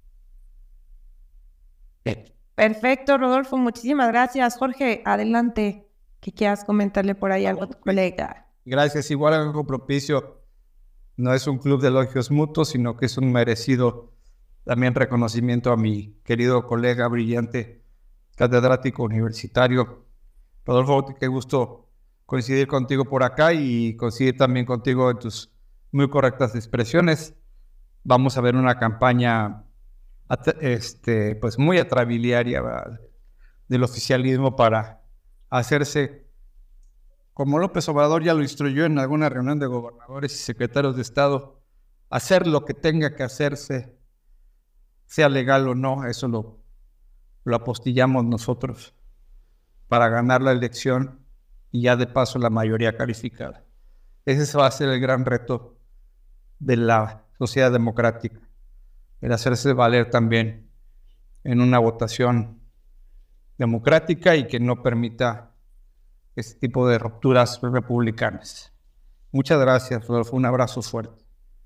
Perfecto, Rodolfo, muchísimas gracias. Jorge, adelante, que quieras comentarle por ahí algo a tu colega. Gracias, igual algo propicio. No es un club de elogios mutuos, sino que es un merecido también reconocimiento a mi querido colega brillante, catedrático universitario. Rodolfo, qué gusto coincidir contigo por acá y coincidir también contigo en tus muy correctas expresiones. Vamos a ver una campaña este, pues muy atrabiliaria, ¿verdad?, del oficialismo para hacerse, como López Obrador ya lo instruyó en alguna reunión de gobernadores y secretarios de Estado, hacer lo que tenga que hacerse, sea legal o no. Eso lo, lo apostillamos nosotros para ganar la elección y ya de paso la mayoría calificada. Ese va a ser el gran reto de la sociedad democrática, el hacerse valer también en una votación democrática y que no permita este tipo de rupturas republicanas. Muchas gracias, Rodolfo. Un abrazo fuerte.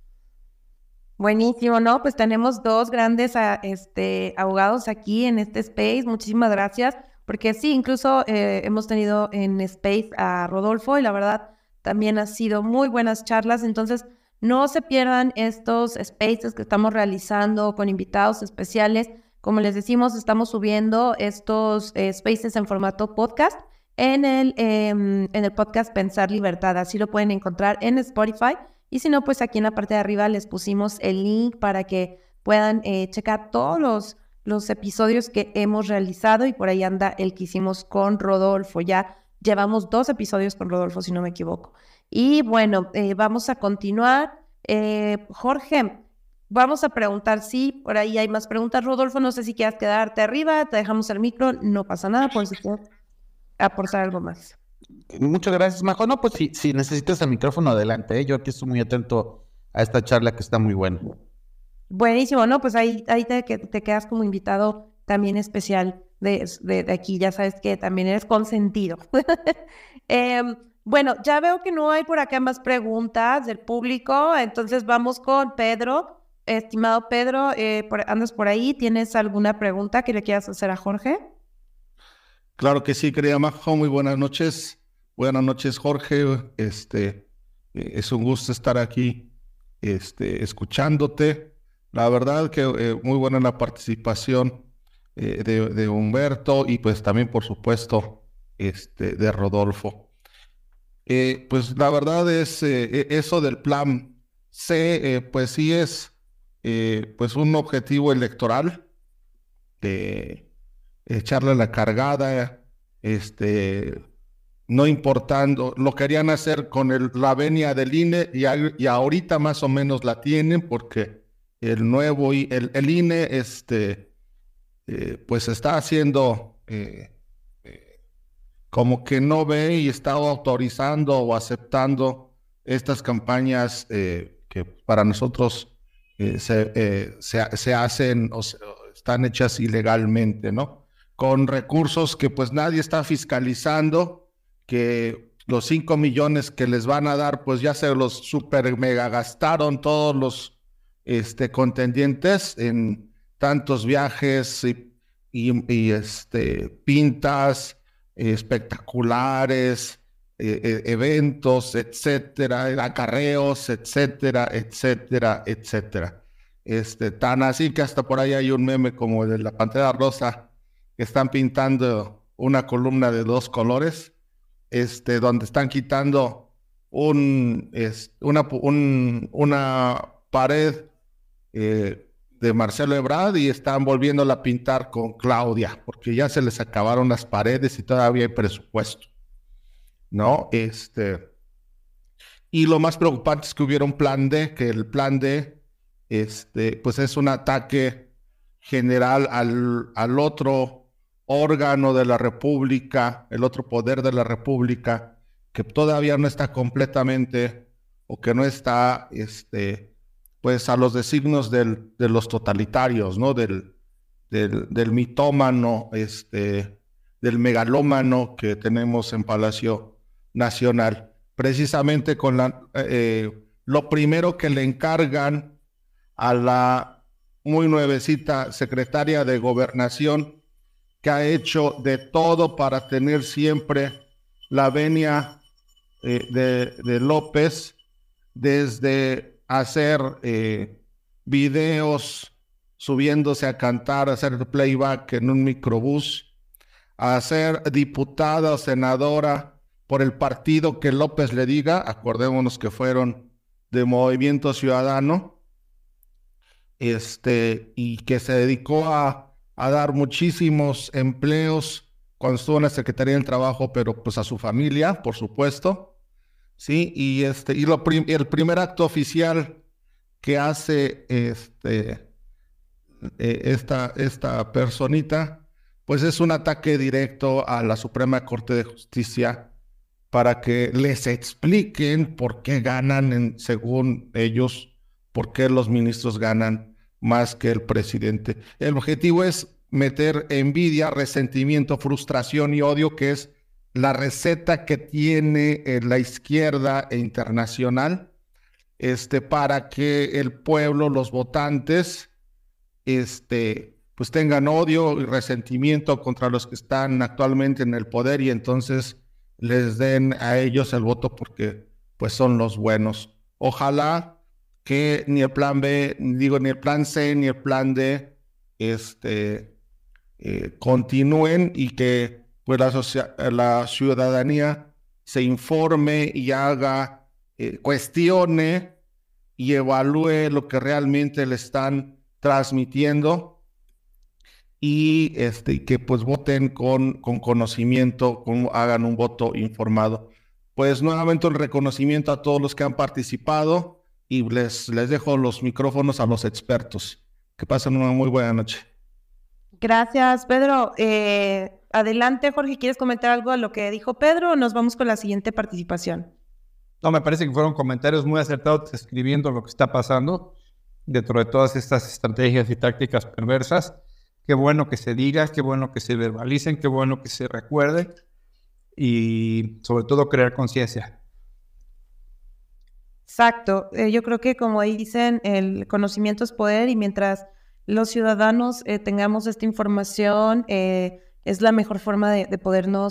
Buenísimo, ¿no? Pues tenemos dos grandes a, este, abogados aquí en este space. Muchísimas gracias, porque sí, incluso eh, hemos tenido en space a Rodolfo y la verdad también ha sido muy buenas charlas. Entonces, no se pierdan estos spaces que estamos realizando con invitados especiales. Como les decimos, estamos subiendo estos eh, spaces en formato podcast en el, eh, en el podcast Pensar Libertad. Así lo pueden encontrar en Spotify. Y si no, pues aquí en la parte de arriba les pusimos el link para que puedan eh, checar todos los, los episodios que hemos realizado. Y por ahí anda el que hicimos con Rodolfo. Ya llevamos dos episodios con Rodolfo, si no me equivoco. Y bueno, eh, vamos a continuar. Eh, Jorge, vamos a preguntar si por ahí hay más preguntas. Rodolfo, no sé si quieras quedarte arriba, te dejamos el micro, no pasa nada, por si quieres aportar algo más. Muchas gracias, Majo. No, pues si, si necesitas el micrófono, adelante, ¿eh? Yo aquí estoy muy atento a esta charla que está muy buena. Buenísimo, ¿no? Pues ahí, ahí te, te quedas como invitado también especial de, de, de aquí. Ya sabes que también eres consentido. eh, bueno, ya veo que no hay por acá más preguntas del público, entonces vamos con Pedro. Estimado Pedro, eh, por, ¿andas por ahí? ¿Tienes alguna pregunta que le quieras hacer a Jorge? Claro que sí, querida Majo, muy buenas noches. Buenas noches, Jorge. Este, Eh, es un gusto estar aquí este, escuchándote. La verdad que eh, muy buena la participación eh, de, de Humberto y pues también por supuesto este, de Rodolfo. Eh, pues la verdad es eh, eso del plan C, eh, pues sí es eh, pues un objetivo electoral de echarle la cargada, este, no importando, lo querían hacer con el, la venia del I N E y, a, y ahorita más o menos la tienen porque el nuevo, el, el I N E, este, eh, pues está haciendo eh, eh, como que no ve y está autorizando o aceptando estas campañas eh, que para nosotros eh, se, eh, se, se hacen o se, están hechas ilegalmente, ¿no? Con recursos que pues nadie está fiscalizando, que los cinco millones que les van a dar, pues ya se los super mega gastaron todos los este, contendientes en tantos viajes y, y, y este, pintas eh, espectaculares, eh, eh, eventos, etcétera, acarreos, etcétera, etcétera, etcétera. Este, tan así que hasta por ahí hay un meme como de la Pantera Rosa, que están pintando una columna de dos colores, este, donde están quitando un, es, una, un, una pared eh, de Marcelo Ebrard y están volviéndola a pintar con Claudia, porque ya se les acabaron las paredes y todavía hay presupuesto, ¿no? Este, y lo más preocupante es que hubiera un plan D, que el plan D Este, pues es un ataque general al, al otro órgano de la República, el otro poder de la República, que todavía no está completamente, o que no está, este, pues a los designios del, de los totalitarios, ¿no? Del, del, del mitómano, este, del megalómano que tenemos en Palacio Nacional. Precisamente con la, eh, lo primero que le encargan a la muy nuevecita secretaria de Gobernación, que ha hecho de todo para tener siempre la venia eh, de, de López, desde hacer eh, videos subiéndose a cantar, a hacer playback en un microbús, a ser diputada o senadora por el partido que López le diga, acordémonos que fueron de Movimiento Ciudadano, Este, y que se dedicó a, a dar muchísimos empleos cuando estuvo en la Secretaría del Trabajo, pero pues a su familia, por supuesto, ¿sí? Y, este, y lo prim el primer acto oficial que hace este, eh, esta, esta personita, pues es un ataque directo a la Suprema Corte de Justicia para que les expliquen por qué ganan, en, según ellos, por qué los ministros ganan más que el presidente. El objetivo es meter envidia, resentimiento, frustración y odio, que es la receta que tiene eh, la izquierda e internacional, este, para que el pueblo, los votantes, este, pues tengan odio y resentimiento contra los que están actualmente en el poder y entonces les den a ellos el voto porque pues son los buenos. Ojalá que ni el plan B, digo, ni el plan C, ni el plan D, este, eh, continúen y que pues la, la ciudadanía se informe y haga, eh, cuestione y evalúe lo que realmente le están transmitiendo y este, que pues voten con, con conocimiento, con, hagan un voto informado. Pues nuevamente el reconocimiento a todos los que han participado. Y les, les dejo los micrófonos a los expertos. Que pasen una muy buena noche. Gracias, Pedro. Eh, adelante, Jorge, ¿quieres comentar algo de lo que dijo Pedro o nos vamos con la siguiente participación? No, me parece que fueron comentarios muy acertados describiendo lo que está pasando dentro de todas estas estrategias y tácticas perversas. Qué bueno que se diga, qué bueno que se verbalicen, qué bueno que se recuerde y sobre todo crear conciencia. Exacto, eh, yo creo que como dicen, el conocimiento es poder y mientras los ciudadanos eh, tengamos esta información, eh, es la mejor forma de, de podernos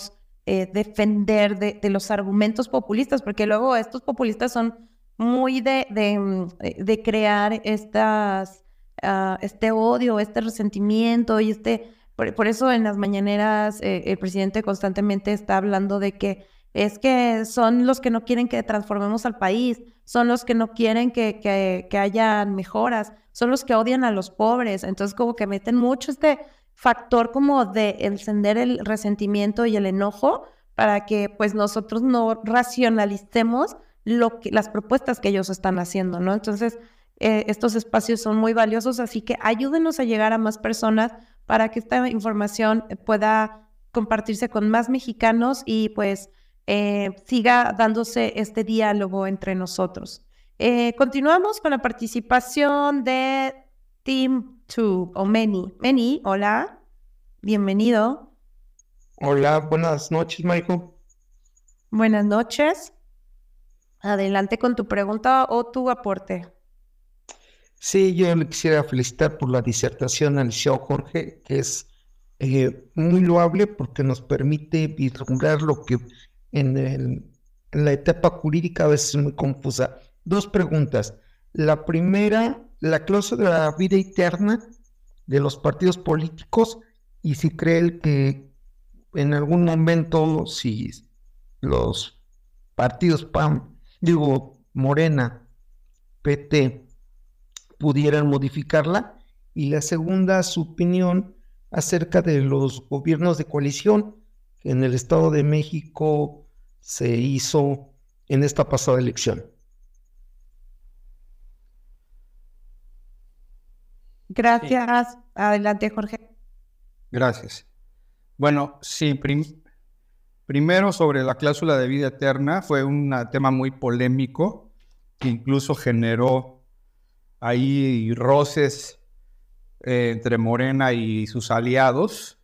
eh, defender de, de los argumentos populistas, porque luego estos populistas son muy de, de, de crear estas, uh, este odio, este resentimiento y este... Por, por eso en las mañaneras eh, el presidente constantemente está hablando de que es que son los que no quieren que transformemos al país, son los que no quieren que, que, que haya mejoras, son los que odian a los pobres. Entonces como que meten mucho este factor como de encender el resentimiento y el enojo para que pues nosotros no racionalicemos lo que, las propuestas que ellos están haciendo, ¿no? Entonces eh, estos espacios son muy valiosos, así que ayúdenos a llegar a más personas para que esta información pueda compartirse con más mexicanos y pues eh, siga dándose este diálogo entre nosotros. Eh, continuamos con la participación de Team dos o Meni. Meni, hola, bienvenido. Hola, buenas noches, Michael. Buenas noches. Adelante con tu pregunta o tu aporte. Sí, yo le quisiera felicitar por la disertación al licenciado Jorge, que es eh, muy loable porque nos permite vislumbrar lo que en, el, en la etapa jurídica a veces es muy confusa. Dos preguntas. La primera, la cláusula de la vida eterna de los partidos políticos y si cree él que en algún momento si los partidos P A M, digo Morena, P T, pudieran modificarla, y la segunda, su opinión acerca de los gobiernos de coalición que en el Estado de México se hizo en esta pasada elección. Gracias. Sí. Adelante, Jorge. Gracias. Bueno, sí, prim primero sobre la cláusula de vida eterna, fue un tema muy polémico que incluso generó ahí roces eh, entre Morena y sus aliados,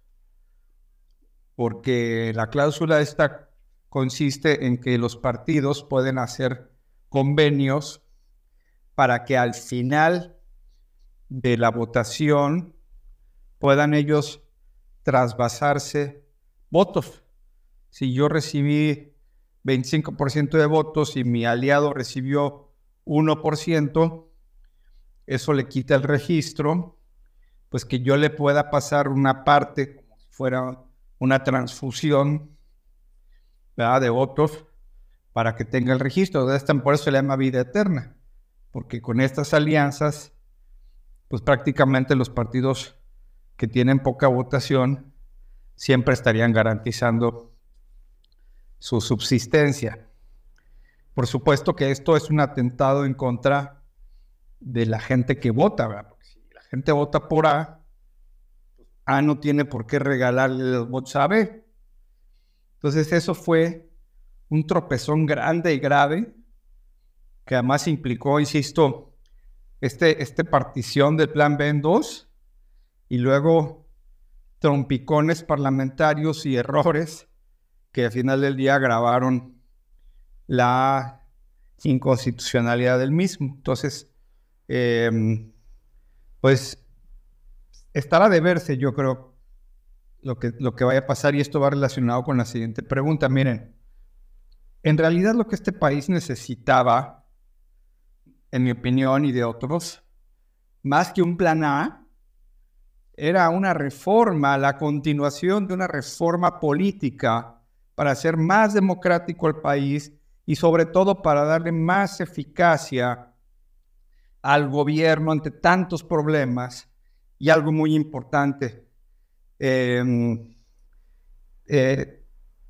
porque la cláusula esta consiste en que los partidos pueden hacer convenios para que al final de la votación puedan ellos trasvasarse votos. Si yo recibí veinticinco por ciento de votos y mi aliado recibió uno por ciento, eso le quita el registro, pues que yo le pueda pasar una parte, como si fuera una transfusión, ¿verdad?, de votos, para que tenga el registro. Por eso se le llama vida eterna, porque con estas alianzas, pues prácticamente los partidos que tienen poca votación siempre estarían garantizando su subsistencia. Por supuesto que esto es un atentado en contra de la gente que vota, ¿verdad? Porque si la gente vota por A, pues A no tiene por qué regalarle los votos a B. Entonces eso fue un tropezón grande y grave, que además implicó, insisto, este, este partición del plan B en dos, y luego trompicones parlamentarios y errores que al final del día agravaron la inconstitucionalidad del mismo. Entonces, eh, pues estará de verse, yo creo, lo que, lo que vaya a pasar, y esto va relacionado con la siguiente pregunta. Miren, en realidad lo que este país necesitaba, en mi opinión y de otros, más que un plan A, era una reforma, la continuación de una reforma política para hacer más democrático el país y sobre todo para darle más eficacia al gobierno ante tantos problemas. Y algo muy importante, eh, eh,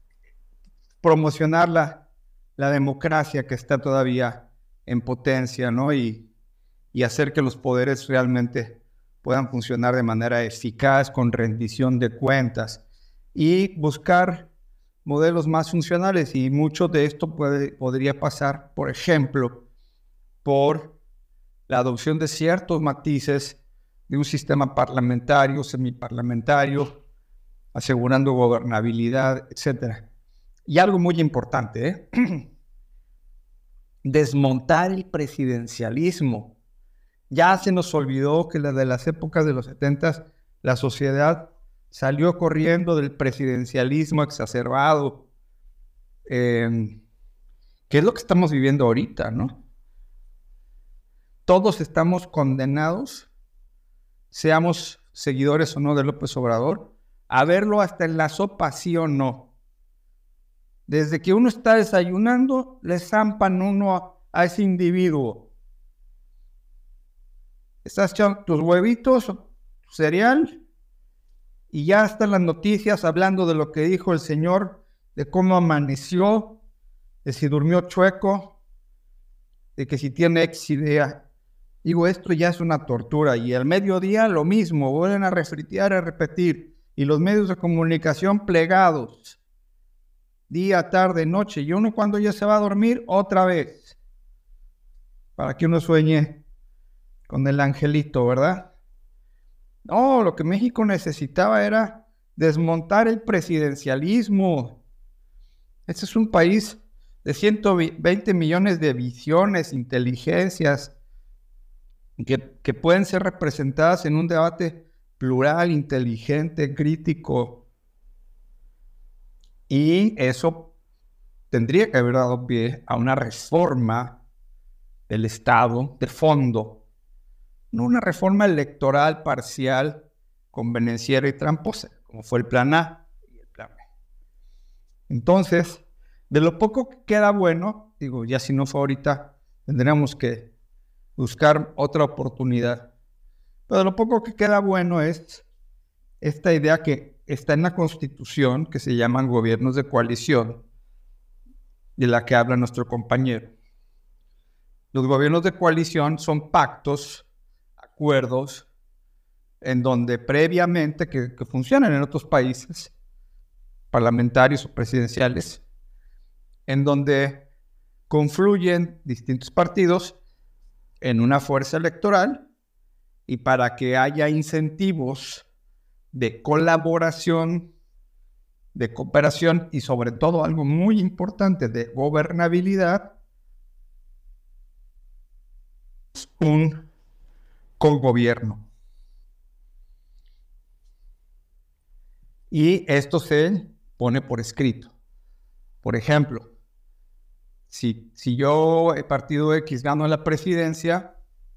promocionar la, la democracia que está todavía en potencia, ¿no? Y, y hacer que los poderes realmente puedan funcionar de manera eficaz, con rendición de cuentas, y buscar modelos más funcionales. Y mucho de esto puede, podría pasar, por ejemplo, por la adopción de ciertos matices de un sistema parlamentario, semiparlamentario, asegurando gobernabilidad, etcétera. Y algo muy importante, ¿eh? Desmontar el presidencialismo. Ya se nos olvidó que desde las épocas de los setentas la sociedad salió corriendo del presidencialismo exacerbado, eh, que es lo que estamos viviendo ahorita, ¿no? Todos estamos condenados, seamos seguidores o no de López Obrador, a verlo hasta en la sopa, sí o no. Desde que uno está desayunando, le zampan uno a, a ese individuo. Estás echando tus huevitos, tu cereal, y ya están las noticias hablando de lo que dijo el señor, de cómo amaneció, de si durmió chueco, de que si tiene ex idea. Digo, esto ya es una tortura. Y al mediodía lo mismo, vuelven a refritear, a repetir. Y los medios de comunicación plegados, día, tarde, noche. Y uno cuando ya se va a dormir, otra vez. Para que uno sueñe con el angelito, ¿verdad? No, lo que México necesitaba era desmontar el presidencialismo. Este es un país de ciento veinte millones de visiones, inteligencias, que, que pueden ser representadas en un debate plural, inteligente, crítico. Y eso tendría que haber dado pie a una reforma del Estado de fondo, no una reforma electoral parcial, convenenciera y tramposa, como fue el plan A y el plan B. Entonces, de lo poco que queda bueno, digo, ya si no fue ahorita, tendríamos que buscar otra oportunidad. Pero de lo poco que queda bueno es esta idea que está en la Constitución, que se llaman gobiernos de coalición, de la que habla nuestro compañero. Los gobiernos de coalición son pactos, acuerdos, en donde previamente, que, que funcionan en otros países, parlamentarios o presidenciales, en donde confluyen distintos partidos en una fuerza electoral, y para que haya incentivos de colaboración, de cooperación y sobre todo algo muy importante de gobernabilidad, un cogobierno. Y esto se pone por escrito. Por ejemplo, si, si yo, el partido X, gano la presidencia,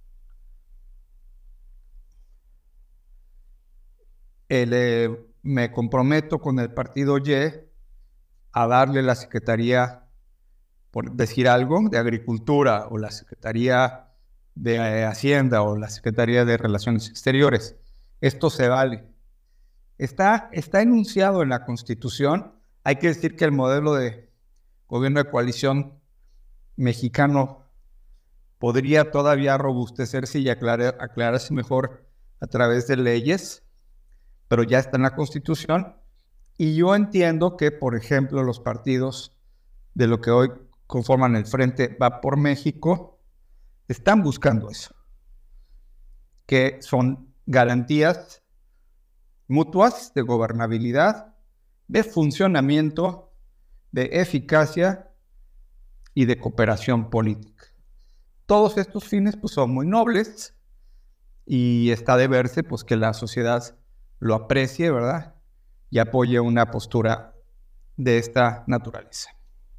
el, eh, me comprometo con el partido Y a darle la Secretaría, por decir algo, de Agricultura, o la Secretaría de eh, Hacienda, o la Secretaría de Relaciones Exteriores. Esto se vale. Está, está enunciado en la Constitución. Hay que decir que el modelo de gobierno de coalición mexicano podría todavía robustecerse y aclarar, aclararse mejor a través de leyes, pero ya está en la Constitución. Y yo entiendo que, por ejemplo, los partidos de lo que hoy conforman el Frente Va por México están buscando eso, que son garantías mutuas de gobernabilidad, de funcionamiento, de eficacia y de cooperación política. Todos estos fines pues, son muy nobles, y está de verse pues, que la sociedad lo aprecie, ¿verdad? Y apoye una postura de esta naturaleza.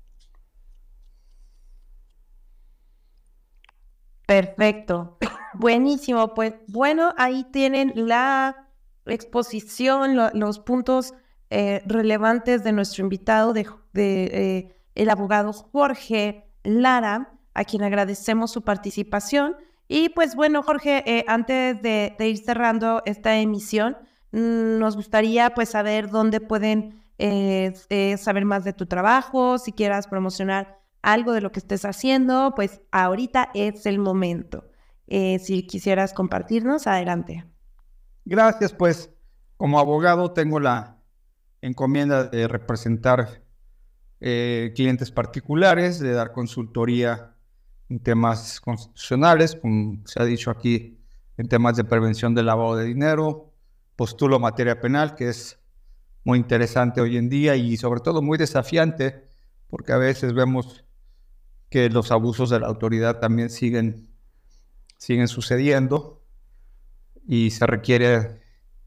Perfecto. Buenísimo. Pues bueno, ahí tienen la exposición, lo, los puntos eh, relevantes de nuestro invitado, de, de eh, el abogado Jorge Lara, a quien agradecemos su participación. Y pues bueno, Jorge, eh, antes de, de ir cerrando esta emisión, mmm, nos gustaría pues saber dónde pueden eh, eh, saber más de tu trabajo, si quieras promocionar algo de lo que estés haciendo, pues ahorita es el momento. Eh, si quisieras compartirnos, adelante. Gracias, pues como abogado tengo la encomienda de representar eh, clientes particulares, de dar consultoría en temas constitucionales, como se ha dicho aquí, en temas de prevención del lavado de dinero, postulo materia penal, que es muy interesante hoy en día y sobre todo muy desafiante, porque a veces vemos que los abusos de la autoridad también siguen, siguen sucediendo y se requiere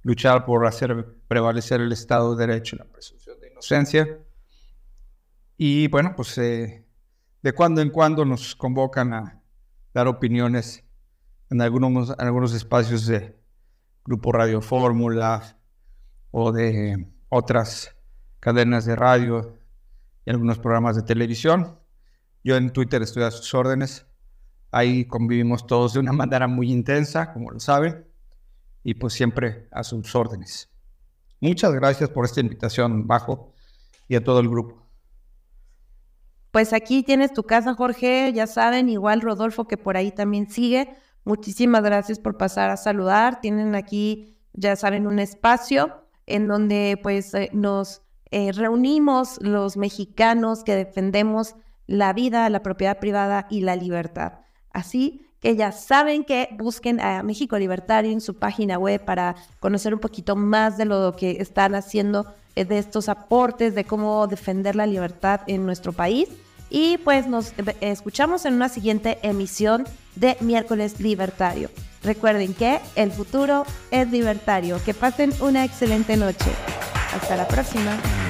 luchar por hacer prevalecer el Estado de Derecho y la presunción de inocencia. Y bueno, pues eh, de cuando en cuando nos convocan a dar opiniones en algunos, en algunos espacios de Grupo Radio Fórmula o de otras cadenas de radio y algunos programas de televisión. Yo en Twitter estoy a sus órdenes. Ahí convivimos todos de una manera muy intensa, como lo saben, y pues siempre a sus órdenes. Muchas gracias por esta invitación, Majo, y a todo el grupo. Pues aquí tienes tu casa, Jorge, ya saben, igual Rodolfo que por ahí también sigue. Muchísimas gracias por pasar a saludar. Tienen aquí, ya saben, un espacio en donde pues eh, nos eh, reunimos los mexicanos que defendemos la vida, la propiedad privada y la libertad. Así que ya saben que busquen a México Libertario en su página web para conocer un poquito más de lo que están haciendo, eh, de estos aportes, de cómo defender la libertad en nuestro país. Y pues nos escuchamos en una siguiente emisión de Miércoles Libertario. Recuerden que el futuro es libertario. Que pasen una excelente noche. Hasta la próxima.